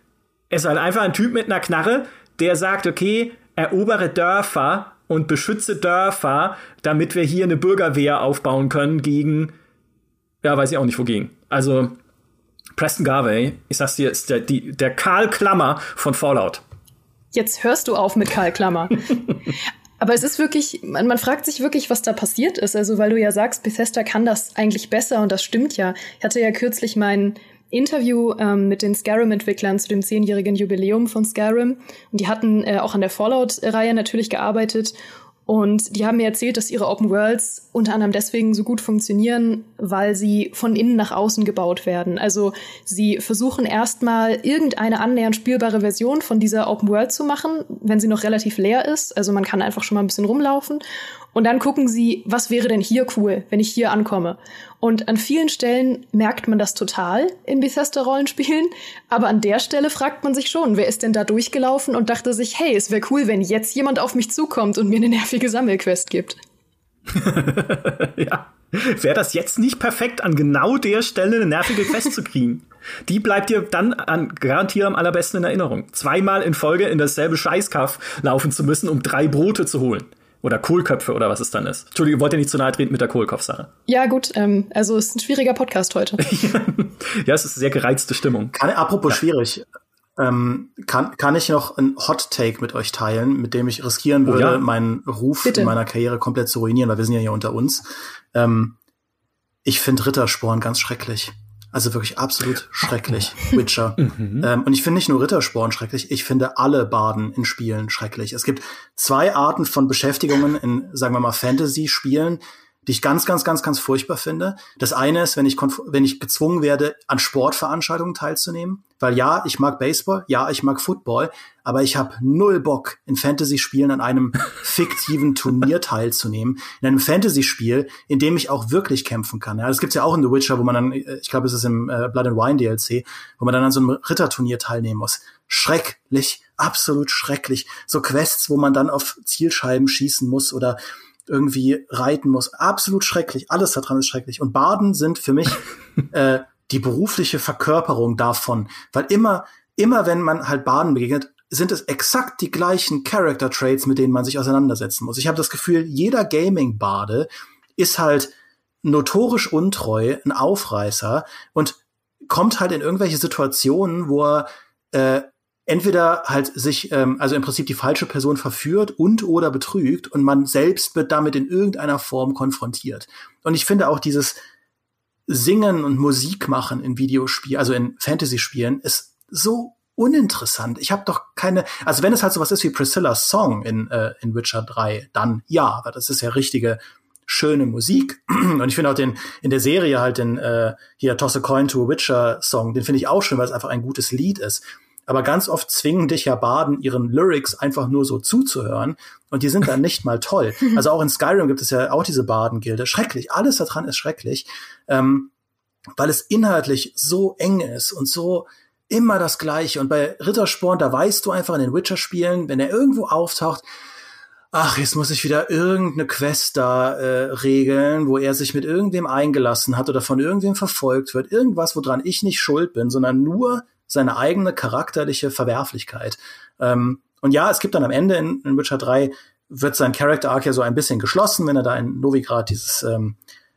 Es ist halt einfach ein Typ mit einer Knarre, der sagt, okay, erobere Dörfer und beschütze Dörfer, damit wir hier eine Bürgerwehr aufbauen können gegen, ja, weiß ich auch nicht wogegen. Also, Preston Garvey, ich sag's dir, ist der, die, der Karl Klammer von Fallout. Jetzt hörst du auf mit Karl Klammer. Aber es ist wirklich, man, man fragt sich wirklich, was da passiert ist. Also, weil du ja sagst, Bethesda kann das eigentlich besser und das stimmt ja. Ich hatte ja kürzlich mein Interview ähm, mit den Skyrim-Entwicklern zu dem zehnjährigen Jubiläum von Skyrim. Und die hatten äh, auch an der Fallout-Reihe natürlich gearbeitet. Und die haben mir erzählt, dass ihre Open Worlds unter anderem deswegen so gut funktionieren, weil sie von innen nach außen gebaut werden. Also sie versuchen erstmal irgendeine annähernd spielbare Version von dieser Open World zu machen, wenn sie noch relativ leer ist. Also man kann einfach schon mal ein bisschen rumlaufen. Und dann gucken sie, was wäre denn hier cool, wenn ich hier ankomme. Und an vielen Stellen merkt man das total in Bethesda-Rollenspielen. Aber an der Stelle fragt man sich schon, wer ist denn da durchgelaufen und dachte sich, hey, es wäre cool, wenn jetzt jemand auf mich zukommt und mir eine nervige Sammelquest gibt. Ja, wäre das jetzt nicht perfekt, an genau der Stelle eine nervige Quest zu kriegen? Die bleibt dir dann an, garantiert am allerbesten in Erinnerung. Zweimal in Folge in dasselbe Scheißkaff laufen zu müssen, um drei Brote zu holen. Oder Kohlköpfe oder was es dann ist. Entschuldigung, wollt ihr nicht zu nahe treten mit der Kohlkopfsache? Ja, gut. Ähm, also es ist ein schwieriger Podcast heute. Ja, es ist eine sehr gereizte Stimmung. Kann, apropos ja. schwierig. Ähm, kann, kann ich noch einen Hot Take mit euch teilen, mit dem ich riskieren würde, oh ja. meinen Ruf Bitte. in meiner Karriere komplett zu ruinieren, weil wir sind ja hier unter uns. Ähm, ich finde Rittersporn ganz schrecklich. Also wirklich absolut schrecklich, Witcher. Mhm. Ähm, und ich finde nicht nur Rittersporn schrecklich, ich finde alle Barden in Spielen schrecklich. Es gibt zwei Arten von Beschäftigungen in, sagen wir mal, Fantasy-Spielen, die ich ganz, ganz, ganz, ganz furchtbar finde. Das eine ist, wenn ich, konf- wenn ich gezwungen werde, an Sportveranstaltungen teilzunehmen. Weil ja, ich mag Baseball, ja, ich mag Football, aber ich habe null Bock, in Fantasy-Spielen an einem fiktiven Turnier teilzunehmen. In einem Fantasy-Spiel, in dem ich auch wirklich kämpfen kann. Ja, das gibt's ja auch in The Witcher, wo man dann, ich glaube, es ist im äh, Blood and Wine D L C, wo man dann an so einem Ritterturnier teilnehmen muss. Schrecklich, absolut schrecklich. So Quests, wo man dann auf Zielscheiben schießen muss oder irgendwie reiten muss. Absolut schrecklich. Alles da dran ist schrecklich. Und Barden sind für mich äh, die berufliche Verkörperung davon. Weil immer, immer wenn man halt Barden begegnet, sind es exakt die gleichen Character Traits, mit denen man sich auseinandersetzen muss. Ich habe das Gefühl, jeder Gaming-Barde ist halt notorisch untreu, ein Aufreißer und kommt halt in irgendwelche Situationen, wo er äh, entweder halt sich, ähm, also im Prinzip die falsche Person verführt und oder betrügt und man selbst wird damit in irgendeiner Form konfrontiert. Und ich finde auch dieses Singen und Musik machen in Videospielen, also in Fantasy-Spielen, ist so uninteressant. Ich habe doch keine, also wenn es halt sowas ist wie Priscilla's Song in, äh, in Witcher drei, dann ja, weil das ist ja richtige schöne Musik. Und ich finde auch den in der Serie halt den äh, hier Toss a Coin to a Witcher Song, den finde ich auch schön, weil es einfach ein gutes Lied ist. Aber ganz oft zwingen dich ja Barden, ihren Lyrics einfach nur so zuzuhören. Und die sind dann nicht mal toll. Also auch in Skyrim gibt es ja auch diese Barden-Gilde. Schrecklich. Alles daran ist schrecklich. Ähm, weil es inhaltlich so eng ist und so immer das Gleiche. Und bei Rittersporn, da weißt du einfach in den Witcher-Spielen, wenn er irgendwo auftaucht, ach, jetzt muss ich wieder irgendeine Quest da äh, regeln, wo er sich mit irgendwem eingelassen hat oder von irgendwem verfolgt wird. Irgendwas, woran ich nicht schuld bin, sondern nur seine eigene charakterliche Verwerflichkeit. Ähm, und ja, es gibt dann am Ende in, in Witcher drei, wird sein Character Arc ja so ein bisschen geschlossen, wenn er da in Novigrad dieses, ähm,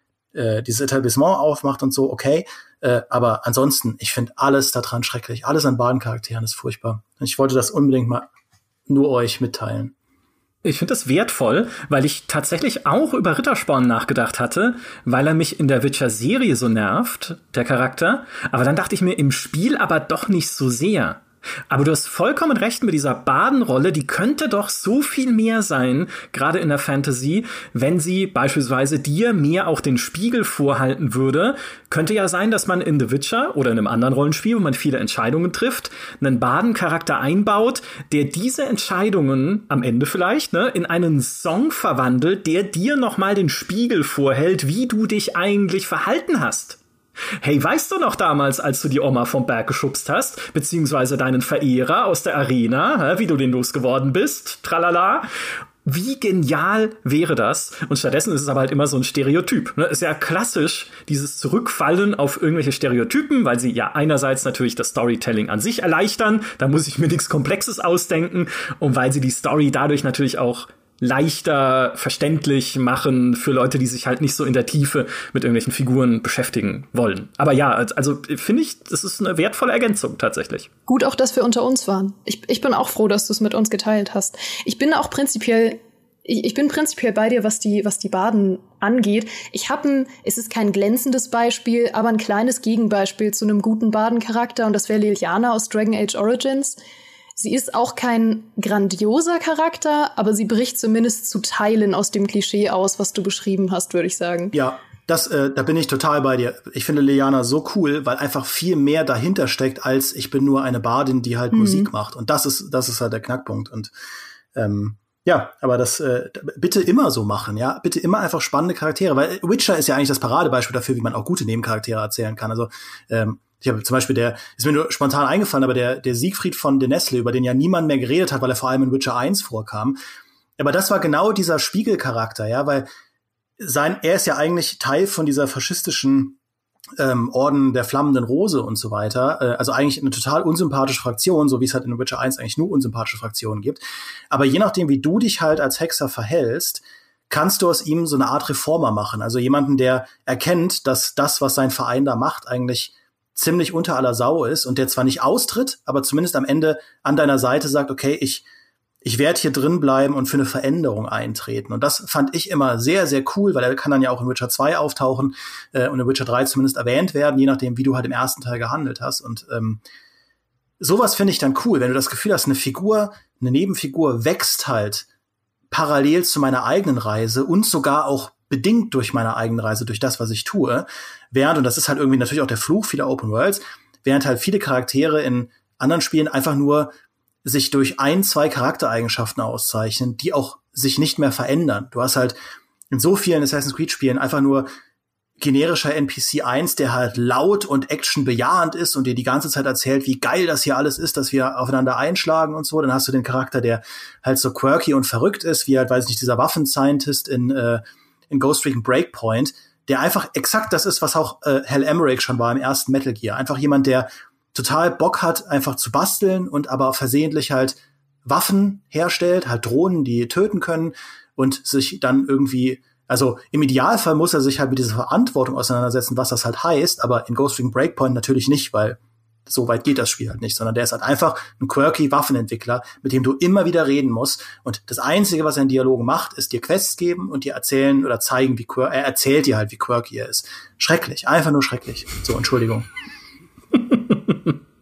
äh, dieses Etablissement aufmacht und so, okay. Äh, aber ansonsten, ich finde alles daran schrecklich. Alles an Baden-Charakteren ist furchtbar. Und ich wollte das unbedingt mal nur euch mitteilen. Ich finde das wertvoll, weil ich tatsächlich auch über Rittersporn nachgedacht hatte, weil er mich in der Witcher-Serie so nervt, der Charakter. Aber dann dachte ich mir, im Spiel aber doch nicht so sehr. Aber du hast vollkommen recht mit dieser Badenrolle, die könnte doch so viel mehr sein, gerade in der Fantasy, wenn sie beispielsweise dir mehr auch den Spiegel vorhalten würde. Könnte ja sein, dass man in The Witcher oder in einem anderen Rollenspiel, wo man viele Entscheidungen trifft, einen Baden-Charakter einbaut, der diese Entscheidungen am Ende vielleicht ne, in einen Song verwandelt, der dir nochmal den Spiegel vorhält, wie du dich eigentlich verhalten hast. Hey, weißt du noch damals, als du die Oma vom Berg geschubst hast, beziehungsweise deinen Verehrer aus der Arena, wie du den losgeworden bist, tralala? Wie genial wäre das? Und stattdessen ist es aber halt immer so ein Stereotyp. Ne? Ist ja klassisch, dieses Zurückfallen auf irgendwelche Stereotypen, weil sie ja einerseits natürlich das Storytelling an sich erleichtern, da muss ich mir nichts Komplexes ausdenken, und weil sie die Story dadurch natürlich auch leichter verständlich machen für Leute, die sich halt nicht so in der Tiefe mit irgendwelchen Figuren beschäftigen wollen. Aber ja, also finde ich, das ist eine wertvolle Ergänzung tatsächlich. Gut auch, dass wir unter uns waren. Ich, ich bin auch froh, dass du es mit uns geteilt hast. Ich bin auch prinzipiell, ich, ich bin prinzipiell bei dir, was die, was die Baden angeht. Ich habe ein, es ist kein glänzendes Beispiel, aber ein kleines Gegenbeispiel zu einem guten Baden-Charakter, und das wäre Liliana aus Dragon Age Origins. Sie ist auch kein grandioser Charakter, aber sie bricht zumindest zu Teilen aus dem Klischee aus, was du beschrieben hast, würde ich sagen. Ja, das, äh, da bin ich total bei dir. Ich finde Liliana so cool, weil einfach viel mehr dahinter steckt, als ich bin nur eine Bardin, die halt mhm. Musik macht. Und das ist, das ist halt der Knackpunkt. Und ähm, ja, aber das äh, bitte immer so machen, ja. Bitte immer einfach spannende Charaktere, weil Witcher ist ja eigentlich das Paradebeispiel dafür, wie man auch gute Nebencharaktere erzählen kann. Also ähm, ich habe zum Beispiel der, ist mir nur spontan eingefallen, aber der, der Siegfried von Denethor, über den ja niemand mehr geredet hat, weil er vor allem in Witcher eins vorkam. Aber das war genau dieser Spiegelcharakter, ja, weil sein, er ist ja eigentlich Teil von dieser faschistischen ähm, Orden der Flammenden Rose und so weiter. Äh, also eigentlich eine total unsympathische Fraktion, so wie es halt in Witcher eins eigentlich nur unsympathische Fraktionen gibt. Aber je nachdem, wie du dich halt als Hexer verhältst, kannst du aus ihm so eine Art Reformer machen. Also jemanden, der erkennt, dass das, was sein Verein da macht, eigentlich ziemlich unter aller Sau ist und der zwar nicht austritt, aber zumindest am Ende an deiner Seite sagt, okay, ich ich werde hier drin bleiben und für eine Veränderung eintreten. Und das fand ich immer sehr, sehr cool, weil er kann dann ja auch in Witcher zwei auftauchen äh, und in Witcher drei zumindest erwähnt werden, je nachdem, wie du halt im ersten Teil gehandelt hast. Und ähm, sowas finde ich dann cool, wenn du das Gefühl hast, eine Figur, eine Nebenfigur wächst halt parallel zu meiner eigenen Reise und sogar auch bedingt durch meine eigene Reise, durch das, was ich tue. Während, und das ist halt irgendwie natürlich auch der Fluch vieler Open Worlds, während halt viele Charaktere in anderen Spielen einfach nur sich durch ein, zwei Charaktereigenschaften auszeichnen, die auch sich nicht mehr verändern. Du hast halt in so vielen Assassin's Creed Spielen einfach nur generischer N P C eins, der halt laut und actionbejahend ist und dir die ganze Zeit erzählt, wie geil das hier alles ist, dass wir aufeinander einschlagen und so. Dann hast du den Charakter, der halt so quirky und verrückt ist, wie halt, weiß ich nicht, dieser Waffen-Scientist in äh, in Ghost Recon Breakpoint, der einfach exakt das ist, was auch äh, Hal Emmerich schon war im ersten Metal Gear. Einfach jemand, der total Bock hat, einfach zu basteln und aber versehentlich halt Waffen herstellt, halt Drohnen, die töten können und sich dann irgendwie, also im Idealfall muss er sich halt mit dieser Verantwortung auseinandersetzen, was das halt heißt, aber in Ghost Recon Breakpoint natürlich nicht, weil so weit geht das Spiel halt nicht, sondern der ist halt einfach ein quirky Waffenentwickler, mit dem du immer wieder reden musst. Und das Einzige, was er in Dialogen macht, ist dir Quests geben und dir erzählen oder zeigen, wie quirky, er erzählt dir halt, wie quirky er ist. Schrecklich, einfach nur schrecklich. So, Entschuldigung.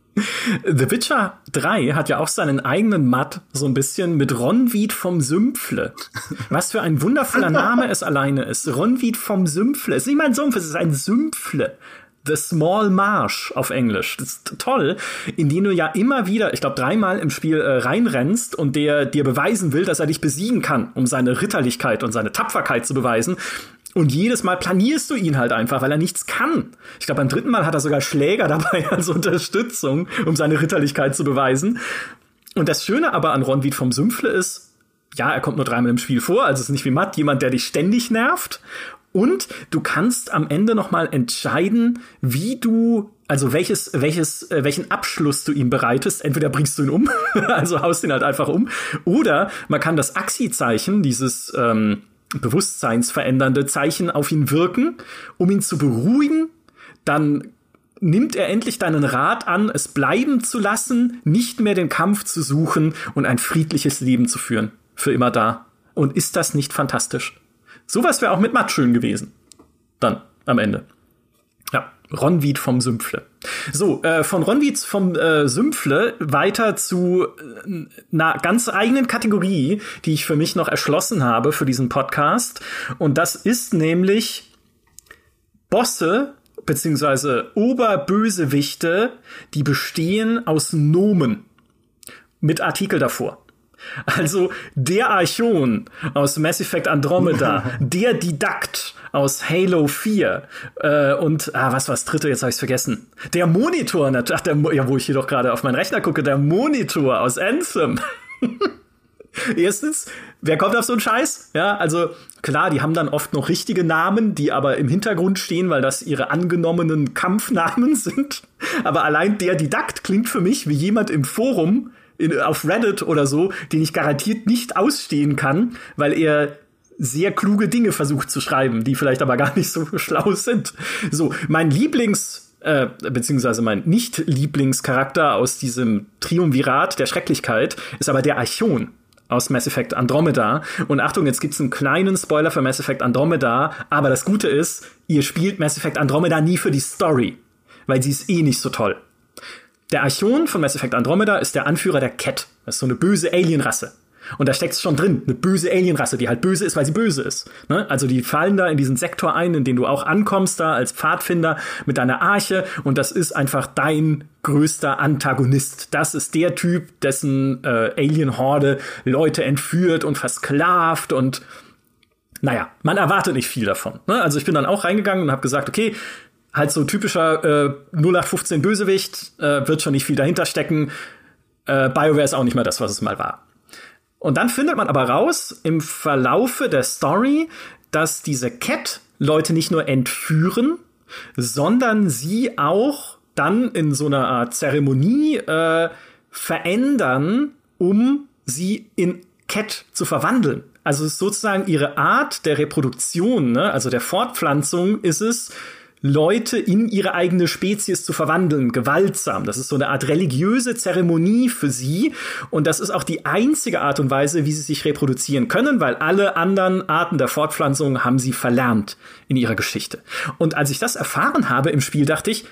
The Witcher drei hat ja auch seinen eigenen Matt so ein bisschen mit Ronvid vom Sümpfle. Was für ein wundervoller Name es alleine ist. Ronvid vom Sümpfle. Es ist nicht mal ein Sumpf, es ist ein Sümpfle. The Small Marsh auf Englisch. Das ist toll, in den du ja immer wieder, ich glaube dreimal im Spiel äh, reinrennst und der dir beweisen will, dass er dich besiegen kann, um seine Ritterlichkeit und seine Tapferkeit zu beweisen. Und jedes Mal planierst du ihn halt einfach, weil er nichts kann. Ich glaube, beim dritten Mal hat er sogar Schläger dabei als Unterstützung, um seine Ritterlichkeit zu beweisen. Und das Schöne aber an Ronvid vom Sümpfle ist, ja, er kommt nur dreimal im Spiel vor, also es ist nicht wie Matt, jemand, der dich ständig nervt. Und du kannst am Ende noch mal entscheiden, wie du, also welches, welches, äh, welchen Abschluss du ihm bereitest. Entweder bringst du ihn um, also haust ihn halt einfach um, oder man kann das Axi-Zeichen, dieses ähm, bewusstseinsverändernde Zeichen, auf ihn wirken, um ihn zu beruhigen. Dann nimmt er endlich deinen Rat an, es bleiben zu lassen, nicht mehr den Kampf zu suchen und ein friedliches Leben zu führen. Für immer da. Und ist das nicht fantastisch? Sowas wäre auch mit Matt schön gewesen. Dann, am Ende. Ja, Ronvid vom Sümpfle. So, äh, von Ronvid vom äh, Sümpfle weiter zu äh, einer ganz eigenen Kategorie, die ich für mich noch erschlossen habe für diesen Podcast. Und das ist nämlich Bosse beziehungsweise Oberbösewichte, die bestehen aus Nomen. Mit Artikel davor. Also der Archon aus Mass Effect Andromeda, der Didakt aus Halo vier äh, und, ah, was war das dritte? Jetzt habe ich's vergessen. Der Monitor, ach, der, ja, wo ich hier doch gerade auf meinen Rechner gucke, der Monitor aus Anthem. Erstens, wer kommt auf so einen Scheiß? Ja, also klar, die haben dann oft noch richtige Namen, die aber im Hintergrund stehen, weil das ihre angenommenen Kampfnamen sind. Aber allein der Didakt klingt für mich wie jemand im Forum, In, auf Reddit oder so, den ich garantiert nicht ausstehen kann, weil er sehr kluge Dinge versucht zu schreiben, die vielleicht aber gar nicht so schlau sind. So, mein Lieblings, äh, beziehungsweise mein Nicht-Lieblingscharakter aus diesem Triumvirat der Schrecklichkeit ist aber der Archon aus Mass Effect Andromeda. Und Achtung, jetzt gibt's einen kleinen Spoiler für Mass Effect Andromeda, aber das Gute ist, ihr spielt Mass Effect Andromeda nie für die Story, weil sie ist eh nicht so toll. Der Archon von Mass Effect Andromeda ist der Anführer der Kett. Das ist so eine böse Alienrasse. Und da steckt's schon drin, eine böse Alienrasse, die halt böse ist, weil sie böse ist. Ne? Also die fallen da in diesen Sektor ein, in den du auch ankommst da als Pfadfinder mit deiner Arche. Und das ist einfach dein größter Antagonist. Das ist der Typ, dessen äh, Alien-Horde Leute entführt und versklavt und naja, man erwartet nicht viel davon. Ne? Also ich bin dann auch reingegangen und habe gesagt, okay, halt so typischer äh, null acht fünfzehn Bösewicht, äh, wird schon nicht viel dahinter stecken. Äh, BioWare ist auch nicht mehr das, was es mal war. Und dann findet man aber raus im Verlaufe der Story, dass diese Kett Leute nicht nur entführen, sondern sie auch dann in so einer Art Zeremonie äh, verändern, um sie in Kett zu verwandeln. Also es ist sozusagen ihre Art der Reproduktion, ne? Also der Fortpflanzung ist es, Leute in ihre eigene Spezies zu verwandeln, gewaltsam. Das ist so eine Art religiöse Zeremonie für sie. Und das ist auch die einzige Art und Weise, wie sie sich reproduzieren können, weil alle anderen Arten der Fortpflanzung haben sie verlernt in ihrer Geschichte. Und als ich das erfahren habe im Spiel, dachte ich,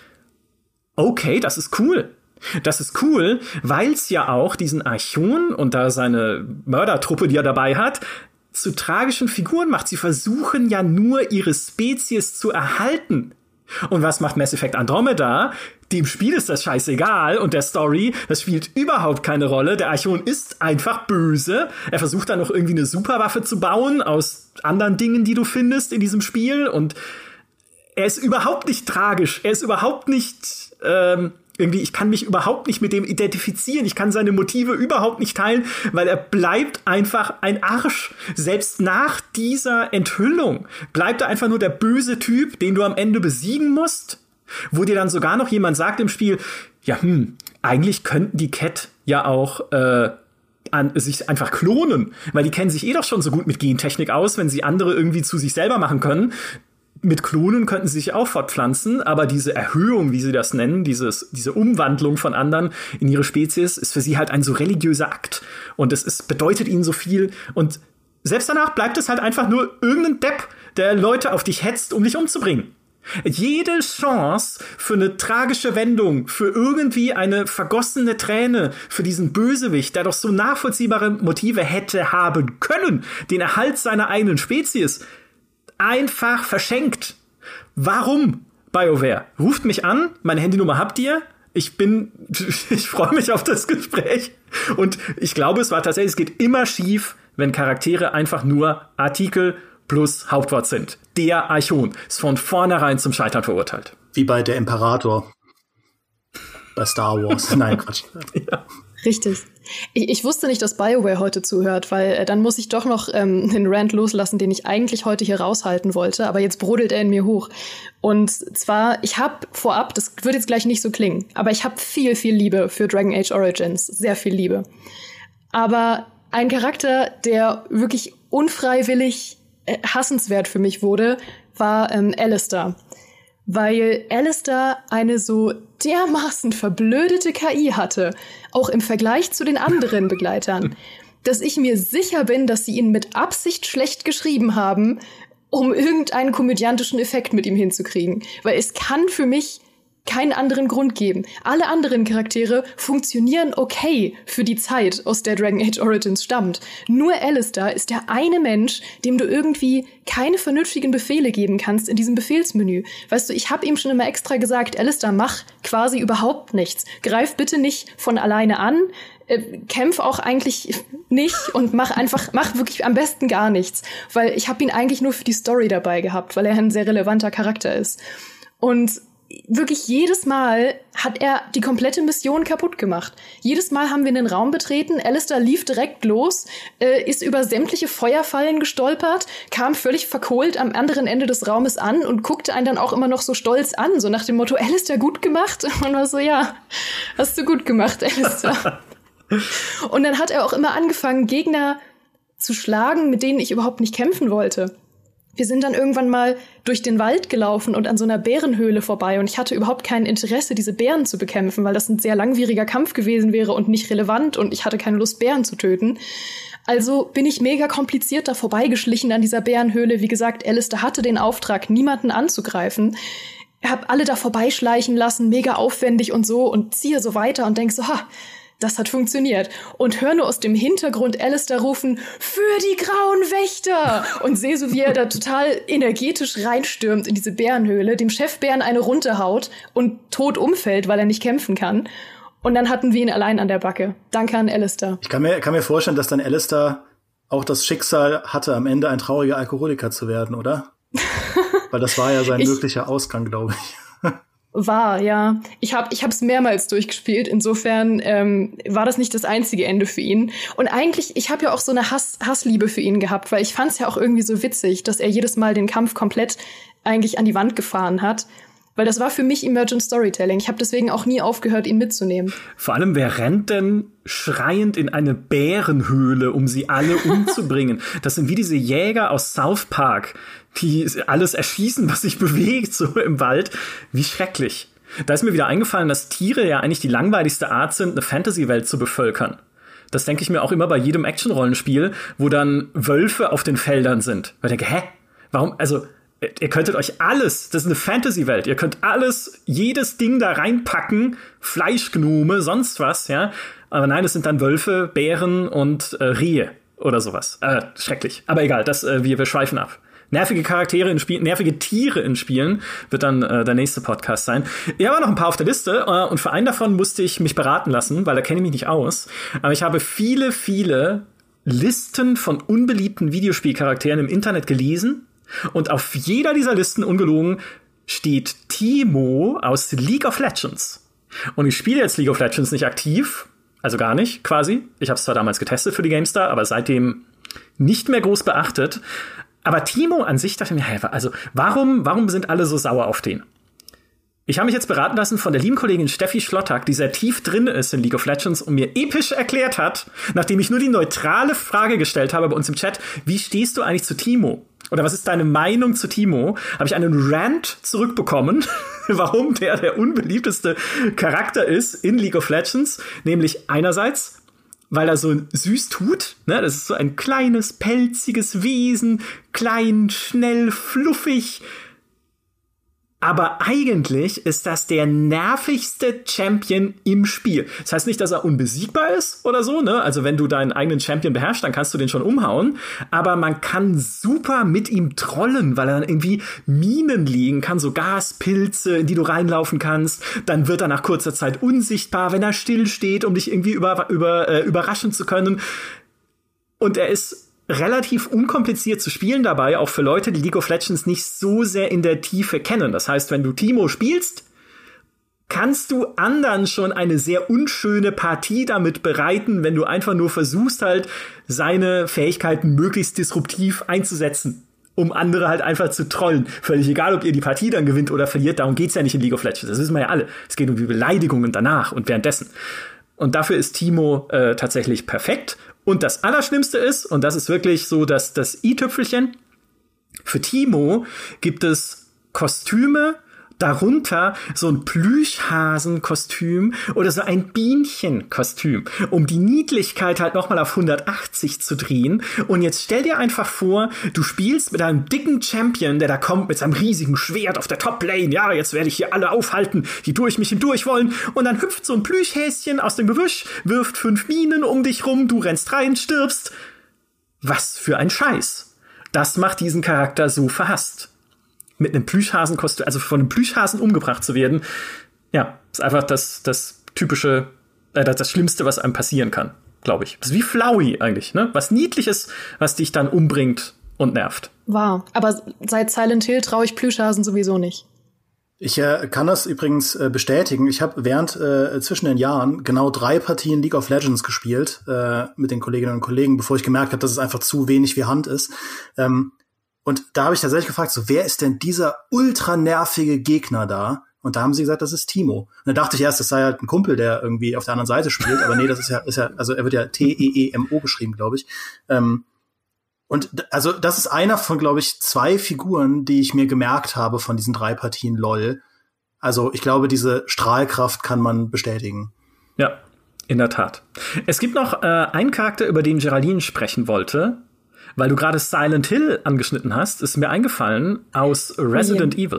okay, das ist cool. Das ist cool, weil es ja auch diesen Archon und da seine Mördertruppe, die er dabei hat, zu tragischen Figuren macht. Sie versuchen ja nur, ihre Spezies zu erhalten. Und was macht Mass Effect Andromeda? Dem Spiel ist das scheißegal und der Story, das spielt überhaupt keine Rolle. Der Archon ist einfach böse. Er versucht dann noch irgendwie eine Superwaffe zu bauen aus anderen Dingen, die du findest in diesem Spiel. Und er ist überhaupt nicht tragisch. Er ist überhaupt nicht ähm, irgendwie, ich kann mich überhaupt nicht mit dem identifizieren. Ich kann seine Motive überhaupt nicht teilen, weil er bleibt einfach ein Arsch. Selbst nach dieser Enthüllung bleibt er einfach nur der böse Typ, den du am Ende besiegen musst. Wo dir dann sogar noch jemand sagt im Spiel, ja, hm, eigentlich könnten die Kett ja auch äh, an, sich einfach klonen, weil die kennen sich eh doch schon so gut mit Gentechnik aus, wenn sie andere irgendwie zu sich selber machen können. Mit Klonen könnten sie sich auch fortpflanzen, aber diese Erhöhung, wie sie das nennen, dieses, diese Umwandlung von anderen in ihre Spezies, ist für sie halt ein so religiöser Akt. Und es ist, bedeutet ihnen so viel. Und selbst danach bleibt es halt einfach nur irgendein Depp, der Leute auf dich hetzt, um dich umzubringen. Jede Chance für eine tragische Wendung, für irgendwie eine vergossene Träne, für diesen Bösewicht, der doch so nachvollziehbare Motive hätte haben können, den Erhalt seiner eigenen Spezies, einfach verschenkt. Warum, BioWare? Ruft mich an, meine Handynummer habt ihr. Ich bin, ich freue mich auf das Gespräch. Und ich glaube, es war tatsächlich, es geht immer schief, wenn Charaktere einfach nur Artikel plus Hauptwort sind. Der Archon ist von vornherein zum Scheitern verurteilt. Wie bei der Imperator. Bei Star Wars. Nein, Quatsch. Ja. Richtig. Ich, ich wusste nicht, dass BioWare heute zuhört, weil äh, dann muss ich doch noch ähm, einen Rant loslassen, den ich eigentlich heute hier raushalten wollte, aber jetzt brodelt er in mir hoch. Und zwar, ich habe vorab, das wird jetzt gleich nicht so klingen, aber ich habe viel, viel Liebe für Dragon Age Origins. Sehr viel Liebe. Aber ein Charakter, der wirklich unfreiwillig hassenswert für mich wurde, war ähm, Alistair. Weil Alistair eine so dermaßen verblödete K I hatte, auch im Vergleich zu den anderen Begleitern, dass ich mir sicher bin, dass sie ihn mit Absicht schlecht geschrieben haben, um irgendeinen komödiantischen Effekt mit ihm hinzukriegen. Weil es kann für mich keinen anderen Grund geben. Alle anderen Charaktere funktionieren okay für die Zeit, aus der Dragon Age Origins stammt. Nur Alistair ist der eine Mensch, dem du irgendwie keine vernünftigen Befehle geben kannst in diesem Befehlsmenü. Weißt du, ich habe ihm schon immer extra gesagt, Alistair, mach quasi überhaupt nichts. Greif bitte nicht von alleine an, äh, kämpf auch eigentlich nicht und mach einfach, mach wirklich am besten gar nichts. Weil ich habe ihn eigentlich nur für die Story dabei gehabt, weil er ein sehr relevanter Charakter ist. Und wirklich jedes Mal hat er die komplette Mission kaputt gemacht. Jedes Mal haben wir einen Raum betreten, Alistair lief direkt los, äh, ist über sämtliche Feuerfallen gestolpert, kam völlig verkohlt am anderen Ende des Raumes an und guckte einen dann auch immer noch so stolz an, so nach dem Motto, Alistair, gut gemacht? Und man war so, ja, hast du gut gemacht, Alistair. Und dann hat er auch immer angefangen, Gegner zu schlagen, mit denen ich überhaupt nicht kämpfen wollte. Wir sind dann irgendwann mal durch den Wald gelaufen und an so einer Bärenhöhle vorbei und ich hatte überhaupt kein Interesse, diese Bären zu bekämpfen, weil das ein sehr langwieriger Kampf gewesen wäre und nicht relevant und ich hatte keine Lust, Bären zu töten. Also bin ich mega kompliziert da vorbeigeschlichen an dieser Bärenhöhle. Wie gesagt, Alistair hatte den Auftrag, niemanden anzugreifen. Ich hab alle da vorbeischleichen lassen, mega aufwendig und so und ziehe so weiter und denk so, ha, das hat funktioniert. Und höre nur aus dem Hintergrund Alistair rufen, für die grauen Wächter! Und sehe so, wie er da total energetisch reinstürmt in diese Bärenhöhle, dem Chefbären eine runterhaut und tot umfällt, weil er nicht kämpfen kann. Und dann hatten wir ihn allein an der Backe. Danke an Alistair. Ich kann mir, kann mir vorstellen, dass dann Alistair auch das Schicksal hatte, am Ende ein trauriger Alkoholiker zu werden, oder? Weil das war ja sein ich möglicher Ausgang, glaube ich. War, ja. Ich habe ich hab's mehrmals durchgespielt. Insofern ähm, war das nicht das einzige Ende für ihn. Und eigentlich, ich habe ja auch so eine Hass, Hassliebe für ihn gehabt, weil ich fand's ja auch irgendwie so witzig, dass er jedes Mal den Kampf komplett eigentlich an die Wand gefahren hat. Weil das war für mich Emergent Storytelling. Ich habe deswegen auch nie aufgehört, ihn mitzunehmen. Vor allem, wer rennt denn schreiend in eine Bärenhöhle, um sie alle umzubringen? Das sind wie diese Jäger aus South Park, die alles erschießen, was sich bewegt, so im Wald. Wie schrecklich. Da ist mir wieder eingefallen, dass Tiere ja eigentlich die langweiligste Art sind, eine Fantasy-Welt zu bevölkern. Das denke ich mir auch immer bei jedem Action-Rollenspiel, wo dann Wölfe auf den Feldern sind. Weil ich denke, hä? Warum? Also, ihr könntet euch alles, das ist eine Fantasy-Welt, ihr könnt alles, jedes Ding da reinpacken, Fleischgnome, sonst was, ja. Aber nein, es sind dann Wölfe, Bären und äh, Rehe oder sowas. Äh, schrecklich. Aber egal, das, äh, wir, wir schweifen ab. Nervige Charaktere in Spielen, nervige Tiere in Spielen wird dann äh, der nächste Podcast sein. Ich habe noch ein paar auf der Liste äh, und für einen davon musste ich mich beraten lassen, weil da kenne ich mich nicht aus. Aber ich habe viele, viele Listen von unbeliebten Videospielcharakteren im Internet gelesen. Und auf jeder dieser Listen, ungelogen, steht Teemo aus League of Legends. Und ich spiele jetzt League of Legends nicht aktiv, also gar nicht, quasi. Ich habe es zwar damals getestet für die GameStar, aber seitdem nicht mehr groß beachtet. Aber Teemo an sich dachte mir, also warum, warum sind alle so sauer auf den? Ich habe mich jetzt beraten lassen von der lieben Kollegin Steffi Schlottak, die sehr tief drin ist in League of Legends und mir episch erklärt hat, nachdem ich nur die neutrale Frage gestellt habe bei uns im Chat, wie stehst du eigentlich zu Teemo? Oder was ist deine Meinung zu Teemo? Habe ich einen Rant zurückbekommen, warum der der unbeliebteste Charakter ist in League of Legends. Nämlich einerseits, weil er so süß tut. Ne? Das ist so ein kleines, pelziges Wesen, klein, schnell, fluffig. Aber eigentlich ist das der nervigste Champion im Spiel. Das heißt nicht, dass er unbesiegbar ist oder so, ne? Also wenn du deinen eigenen Champion beherrschst, dann kannst du den schon umhauen. Aber man kann super mit ihm trollen, weil er dann irgendwie Minen liegen kann, so Gaspilze, in die du reinlaufen kannst. Dann wird er nach kurzer Zeit unsichtbar, wenn er still steht, um dich irgendwie über, über, äh, überraschen zu können. Und er ist relativ unkompliziert zu spielen dabei, auch für Leute, die League of Legends nicht so sehr in der Tiefe kennen. Das heißt, wenn du Teemo spielst, kannst du anderen schon eine sehr unschöne Partie damit bereiten, wenn du einfach nur versuchst, halt seine Fähigkeiten möglichst disruptiv einzusetzen, um andere halt einfach zu trollen. Völlig egal, ob ihr die Partie dann gewinnt oder verliert, darum geht's ja nicht in League of Legends. Das wissen wir ja alle. Es geht um die Beleidigungen danach und währenddessen. Und dafür ist Teemo äh, tatsächlich perfekt. Und das Allerschlimmste ist, und das ist wirklich so das, das i-Tüpfelchen, für Teemo gibt es Kostüme, darunter so ein Plüschhasenkostüm oder so ein Bienchenkostüm, um die Niedlichkeit halt nochmal auf hundertachtzig zu drehen. Und jetzt stell dir einfach vor, du spielst mit einem dicken Champion, der da kommt mit seinem riesigen Schwert auf der Top-Lane. Ja, jetzt werde ich hier alle aufhalten, die durch mich hindurch wollen. Und dann hüpft so ein Plüschhäschen aus dem Gebüsch, wirft fünf Minen um dich rum, du rennst rein, stirbst. Was für ein Scheiß. Das macht diesen Charakter so verhasst. Mit einem Plüschhasenkostüm, also von einem Plüschhasen umgebracht zu werden, ja, ist einfach das, das typische, äh, das Schlimmste, was einem passieren kann, glaube ich. Das ist wie Flowey eigentlich, ne? Was Niedliches, was dich dann umbringt und nervt. Wahr. Aber seit Silent Hill traue ich Plüschhasen sowieso nicht. Ich äh, kann das übrigens äh, bestätigen. Ich habe während äh, zwischen den Jahren genau drei Partien League of Legends gespielt äh, mit den Kolleginnen und Kollegen, bevor ich gemerkt habe, dass es einfach zu wenig wie Hand ist. Ähm, Und da habe ich tatsächlich gefragt, so, wer ist denn dieser ultra nervige Gegner da? Und da haben sie gesagt, das ist Teemo. Und da dachte ich erst, das sei halt ein Kumpel, der irgendwie auf der anderen Seite spielt. Aber nee, das ist ja, ist ja, also er wird ja T E E M O geschrieben, glaube ich. Ähm, und also das ist einer von, glaube ich, zwei Figuren, die ich mir gemerkt habe von diesen drei Partien LOL. Also ich glaube, diese Strahlkraft kann man bestätigen. Ja, in der Tat. Es gibt noch äh, einen Charakter, über den Geraldine sprechen wollte. Weil du gerade Silent Hill angeschnitten hast, ist mir eingefallen aus Resident ja. Evil.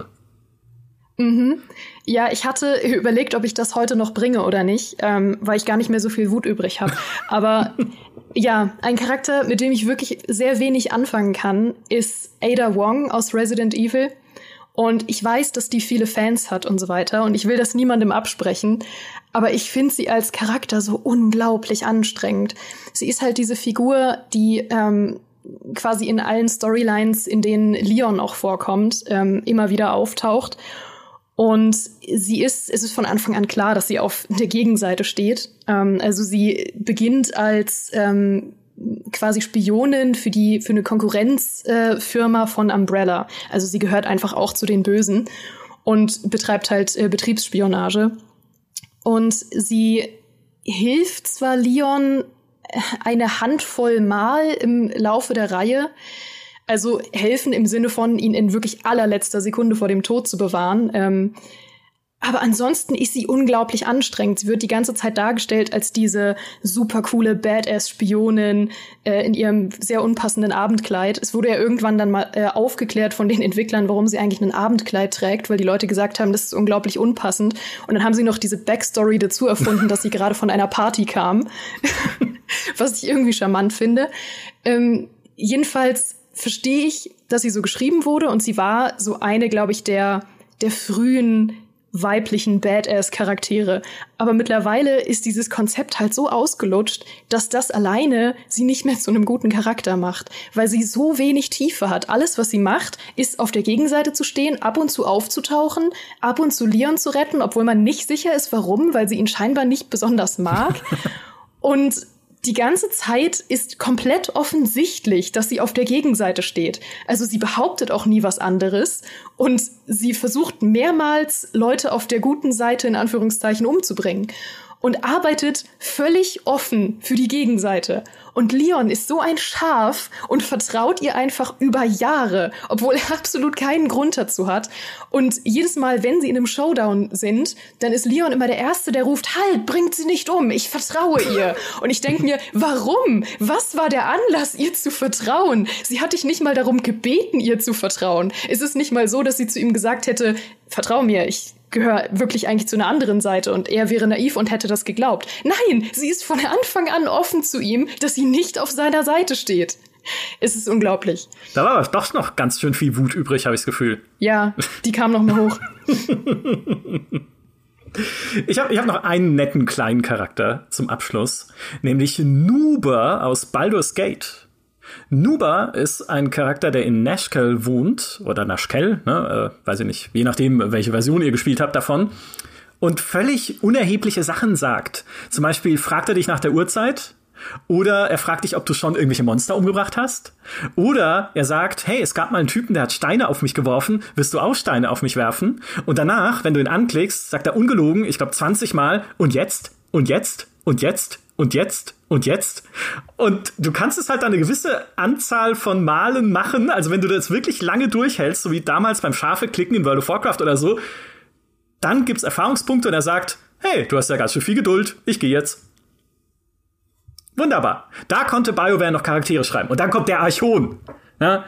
Mhm. Ja, ich hatte überlegt, ob ich das heute noch bringe oder nicht, ähm, weil ich gar nicht mehr so viel Wut übrig habe. Aber ja, ein Charakter, mit dem ich wirklich sehr wenig anfangen kann, ist Ada Wong aus Resident Evil. Und ich weiß, dass die viele Fans hat und so weiter. Und ich will das niemandem absprechen. Aber ich finde sie als Charakter so unglaublich anstrengend. Sie ist halt diese Figur, die ähm, quasi in allen Storylines, in denen Leon auch vorkommt, ähm, immer wieder auftaucht. Und sie ist, es ist von Anfang an klar, dass sie auf der Gegenseite steht. Ähm, also sie beginnt als ähm, quasi Spionin für die für eine Konkurrenzfirma äh, von Umbrella. Also sie gehört einfach auch zu den Bösen und betreibt halt äh, Betriebsspionage. Und sie hilft zwar Leon eine Handvoll Mal im Laufe der Reihe, also helfen im Sinne von, ihn in wirklich allerletzter Sekunde vor dem Tod zu bewahren. Ähm, aber ansonsten ist sie unglaublich anstrengend. Sie wird die ganze Zeit dargestellt als diese super coole Badass-Spionin äh, in ihrem sehr unpassenden Abendkleid. Es wurde ja irgendwann dann mal äh, aufgeklärt von den Entwicklern, warum sie eigentlich ein Abendkleid trägt, weil die Leute gesagt haben, das ist unglaublich unpassend. Und dann haben sie noch diese Backstory dazu erfunden, dass sie gerade von einer Party kam, was ich irgendwie charmant finde. Ähm, jedenfalls verstehe ich, dass sie so geschrieben wurde, und sie war so eine, glaube ich, der der frühen weiblichen Badass-Charaktere. Aber mittlerweile ist dieses Konzept halt so ausgelutscht, dass das alleine sie nicht mehr zu einem guten Charakter macht, weil sie so wenig Tiefe hat. Alles, was sie macht, ist auf der Gegenseite zu stehen, ab und zu aufzutauchen, ab und zu Leon zu retten, obwohl man nicht sicher ist, warum, weil sie ihn scheinbar nicht besonders mag. Und die ganze Zeit ist komplett offensichtlich, dass sie auf der Gegenseite steht. Also sie behauptet auch nie was anderes und sie versucht mehrmals, Leute auf der guten Seite in Anführungszeichen umzubringen. und arbeitet völlig offen für die Gegenseite. Und Leon ist so ein Schaf und vertraut ihr einfach über Jahre, obwohl er absolut keinen Grund dazu hat. Und jedes Mal, wenn sie in einem Showdown sind, dann ist Leon immer der Erste, der ruft, halt, bringt sie nicht um, ich vertraue ihr. Und ich denke mir, warum? Was war der Anlass, ihr zu vertrauen? Sie hat dich nicht mal darum gebeten, ihr zu vertrauen. Es ist nicht mal so, dass sie zu ihm gesagt hätte, vertrau mir, ich gehöre wirklich eigentlich zu einer anderen Seite und er wäre naiv und hätte das geglaubt. Nein, sie ist von Anfang an offen zu ihm, dass sie nicht auf seiner Seite steht. Es ist unglaublich. Da war aber doch noch ganz schön viel Wut übrig, habe ich das Gefühl. Ja, die kam noch mal hoch. Ich habe ich hab noch einen netten kleinen Charakter zum Abschluss, nämlich Nuber aus Baldur's Gate. Nuber ist ein Charakter, der in Nashkel wohnt, oder Nashkel, ne, äh, weiß ich nicht, je nachdem, welche Version ihr gespielt habt davon, und völlig unerhebliche Sachen sagt. Zum Beispiel fragt er dich nach der Uhrzeit, oder er fragt dich, ob du schon irgendwelche Monster umgebracht hast, oder er sagt, hey, es gab mal einen Typen, der hat Steine auf mich geworfen, wirst du auch Steine auf mich werfen? Und danach, wenn du ihn anklickst, sagt er ungelogen, ich glaube zwanzig Mal, und jetzt, und jetzt, und jetzt, und jetzt, und jetzt. Und du kannst es halt eine gewisse Anzahl von Malen machen. Also wenn du das wirklich lange durchhältst, so wie damals beim Schafe klicken in World of Warcraft oder so, dann gibt's Erfahrungspunkte und er sagt, hey, du hast ja ganz schön viel Geduld, ich gehe jetzt. Wunderbar. Da konnte BioWare noch Charaktere schreiben. Und dann kommt der Archon. Ja?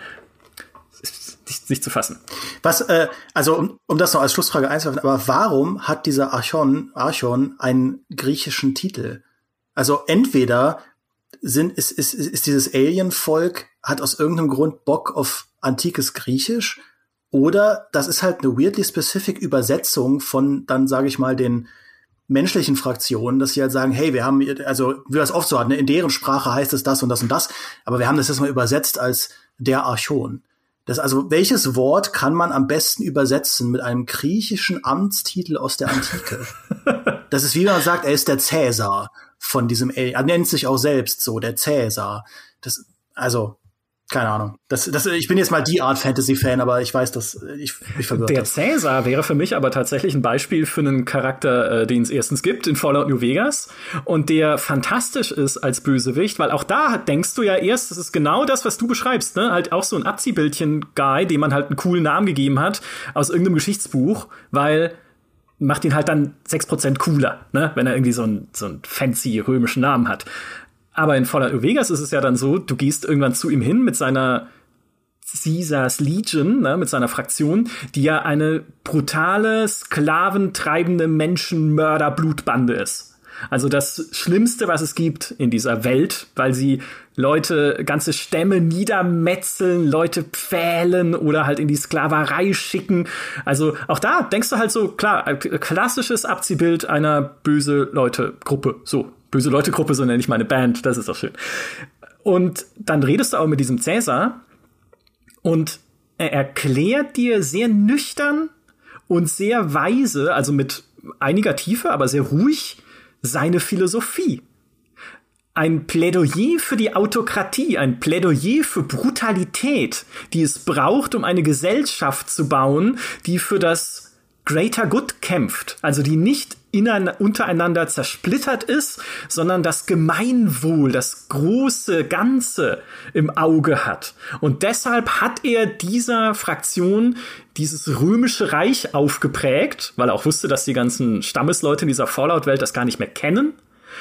Nicht, nicht zu fassen. Was, äh, also um, um das noch als Schlussfrage einzuwerfen, aber warum hat dieser Archon, Archon einen griechischen Titel? Also entweder sind, ist, ist, ist dieses Alien-Volk, hat aus irgendeinem Grund Bock auf antikes Griechisch, oder das ist halt eine weirdly specific Übersetzung von dann, sage ich mal, den menschlichen Fraktionen, dass sie halt sagen, hey, wir haben, also wie das oft so hat, ne, in deren Sprache heißt es das und das und das, aber wir haben das jetzt mal übersetzt als der Archon. Das, also welches Wort kann man am besten übersetzen mit einem griechischen Amtstitel aus der Antike? Das ist wie man sagt, er ist der Cäsar von diesem, er nennt sich auch selbst so, der Cäsar. Das, also, keine Ahnung. Das, das, ich bin jetzt mal die Art Fantasy-Fan, aber ich weiß, dass ich, ich verwirrt. Der Cäsar wäre für mich aber tatsächlich ein Beispiel für einen Charakter, äh, den es erstens gibt in Fallout New Vegas und der fantastisch ist als Bösewicht, weil auch da denkst du ja erst, das ist genau das, was du beschreibst, ne? Halt auch so ein Abziehbildchen-Guy, dem man halt einen coolen Namen gegeben hat aus irgendeinem Geschichtsbuch, weil macht ihn halt dann sechs Prozent cooler, ne? Wenn er irgendwie so einen, so einen fancy römischen Namen hat. Aber in Fallout New Vegas ist es ja dann so, du gehst irgendwann zu ihm hin mit seiner Caesars Legion, ne, mit seiner Fraktion, die ja eine brutale, sklaventreibende Menschenmörder-Blutbande ist. Also das Schlimmste, was es gibt in dieser Welt, weil sie Leute, ganze Stämme niedermetzeln, Leute pfählen oder halt in die Sklaverei schicken. Also auch da denkst du halt so, klar, klassisches Abziehbild einer böse Leute-Gruppe, so. Böse Leute-Gruppe, so nenne ich meine Band, das ist doch schön. Und dann redest du auch mit diesem Cäsar und er erklärt dir sehr nüchtern und sehr weise, also mit einiger Tiefe, aber sehr ruhig, seine Philosophie. Ein Plädoyer für die Autokratie, ein Plädoyer für Brutalität, die es braucht, um eine Gesellschaft zu bauen, die für das Greater Good kämpft, also die nicht innen, untereinander zersplittert ist, sondern das Gemeinwohl, das große Ganze im Auge hat. Und deshalb hat er dieser Fraktion dieses römische Reich aufgeprägt, weil er auch wusste, dass die ganzen Stammesleute in dieser Fallout-Welt das gar nicht mehr kennen,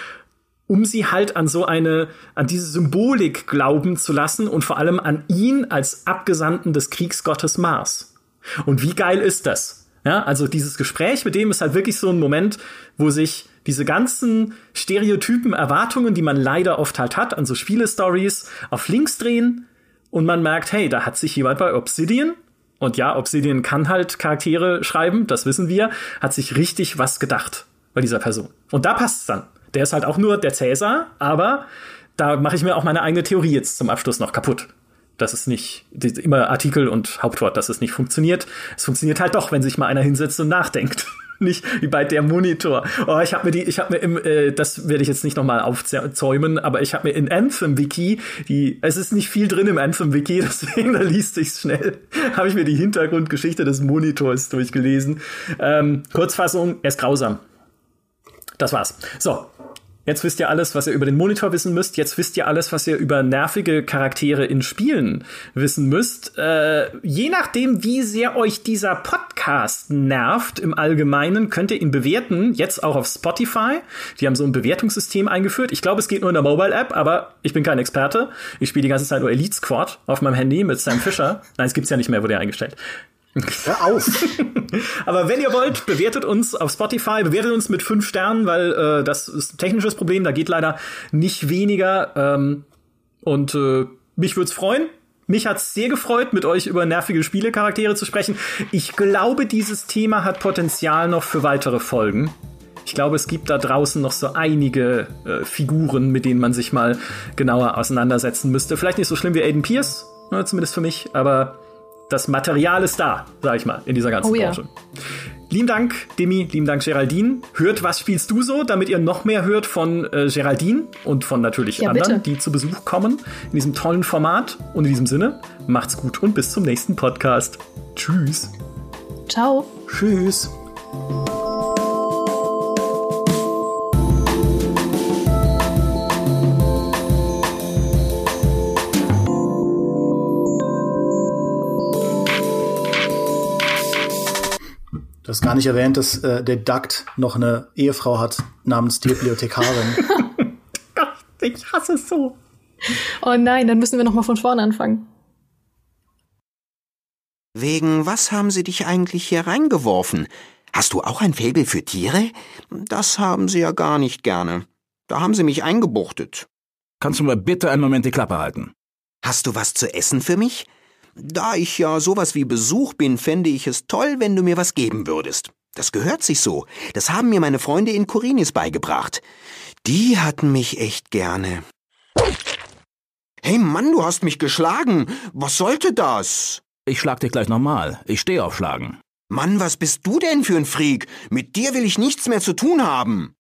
um sie halt an so eine, an diese Symbolik glauben zu lassen und vor allem an ihn als Abgesandten des Kriegsgottes Mars. Und wie geil ist das? Ja, also dieses Gespräch mit dem ist halt wirklich so ein Moment, wo sich diese ganzen Stereotypen, Erwartungen, die man leider oft halt hat, an so Spiele-Stories, auf links drehen und man merkt, hey, da hat sich jemand bei Obsidian, und ja, Obsidian kann halt Charaktere schreiben, das wissen wir, hat sich richtig was gedacht bei dieser Person. Und da passt's dann. Der ist halt auch nur der Cäsar, aber da mache ich mir auch meine eigene Theorie jetzt zum Abschluss noch kaputt. Dass es nicht, immer Artikel und Hauptwort, dass es nicht funktioniert. Es funktioniert halt doch, wenn sich mal einer hinsetzt und nachdenkt. Nicht wie bei der Monitor. Oh, ich habe mir die, ich habe mir im, äh, das werde ich jetzt nicht nochmal aufzäumen, aber ich habe mir in Anthem Wiki, die, es ist nicht viel drin im Anthem Wiki, deswegen da liest sich's schnell, habe ich mir die Hintergrundgeschichte des Monitors durchgelesen. Ähm, Kurzfassung, er ist grausam. Das war's. So. Jetzt wisst ihr alles, was ihr über den Monitor wissen müsst. Jetzt wisst ihr alles, was ihr über nervige Charaktere in Spielen wissen müsst. Äh, je nachdem, wie sehr euch dieser Podcast nervt im Allgemeinen, könnt ihr ihn bewerten. Jetzt auch auf Spotify. Die haben so ein Bewertungssystem eingeführt. Ich glaube, es geht nur in der Mobile-App, aber ich bin kein Experte. Ich spiele die ganze Zeit nur Elite Squad auf meinem Handy mit Sam Fisher. Nein, es gibt's ja nicht mehr, wurde ja eingestellt. Hör auf! Aber wenn ihr wollt, bewertet uns auf Spotify, bewertet uns mit fünf Sternen, weil äh, das ist ein technisches Problem, da geht leider nicht weniger. Ähm, und äh, mich würde es freuen. Mich hat's sehr gefreut, mit euch über nervige Spielecharaktere zu sprechen. Ich glaube, dieses Thema hat Potenzial noch für weitere Folgen. Ich glaube, es gibt da draußen noch so einige äh, Figuren, mit denen man sich mal genauer auseinandersetzen müsste. Vielleicht nicht so schlimm wie Aiden Pierce, ne, zumindest für mich, aber das Material ist da, sag ich mal, in dieser ganzen oh, Branche. Ja. Lieben Dank, Demi, lieben Dank, Geraldine. Hört, was spielst du so, damit ihr noch mehr hört von äh, Geraldine und von natürlich ja, anderen, bitte. Die zu Besuch kommen in diesem tollen Format. Und in diesem Sinne, macht's gut und bis zum nächsten Podcast. Tschüss. Ciao. Tschüss. Du hast gar nicht erwähnt, dass äh, der Duct noch eine Ehefrau hat namens die Bibliothekarin. Gott, ich hasse es so. Oh nein, dann müssen wir noch mal von vorne anfangen. Wegen was haben sie dich eigentlich hier reingeworfen? Hast du auch ein Faible für Tiere? Das haben sie ja gar nicht gerne. Da haben sie mich eingebuchtet. Kannst du mal bitte einen Moment die Klappe halten? Hast du was zu essen für mich? Da ich ja sowas wie Besuch bin, fände ich es toll, wenn du mir was geben würdest. Das gehört sich so. Das haben mir meine Freunde in Korinis beigebracht. Die hatten mich echt gerne. Hey Mann, du hast mich geschlagen. Was sollte das? Ich schlag dich gleich nochmal. Ich stehe auf Schlagen. Mann, was bist du denn für ein Freak? Mit dir will ich nichts mehr zu tun haben.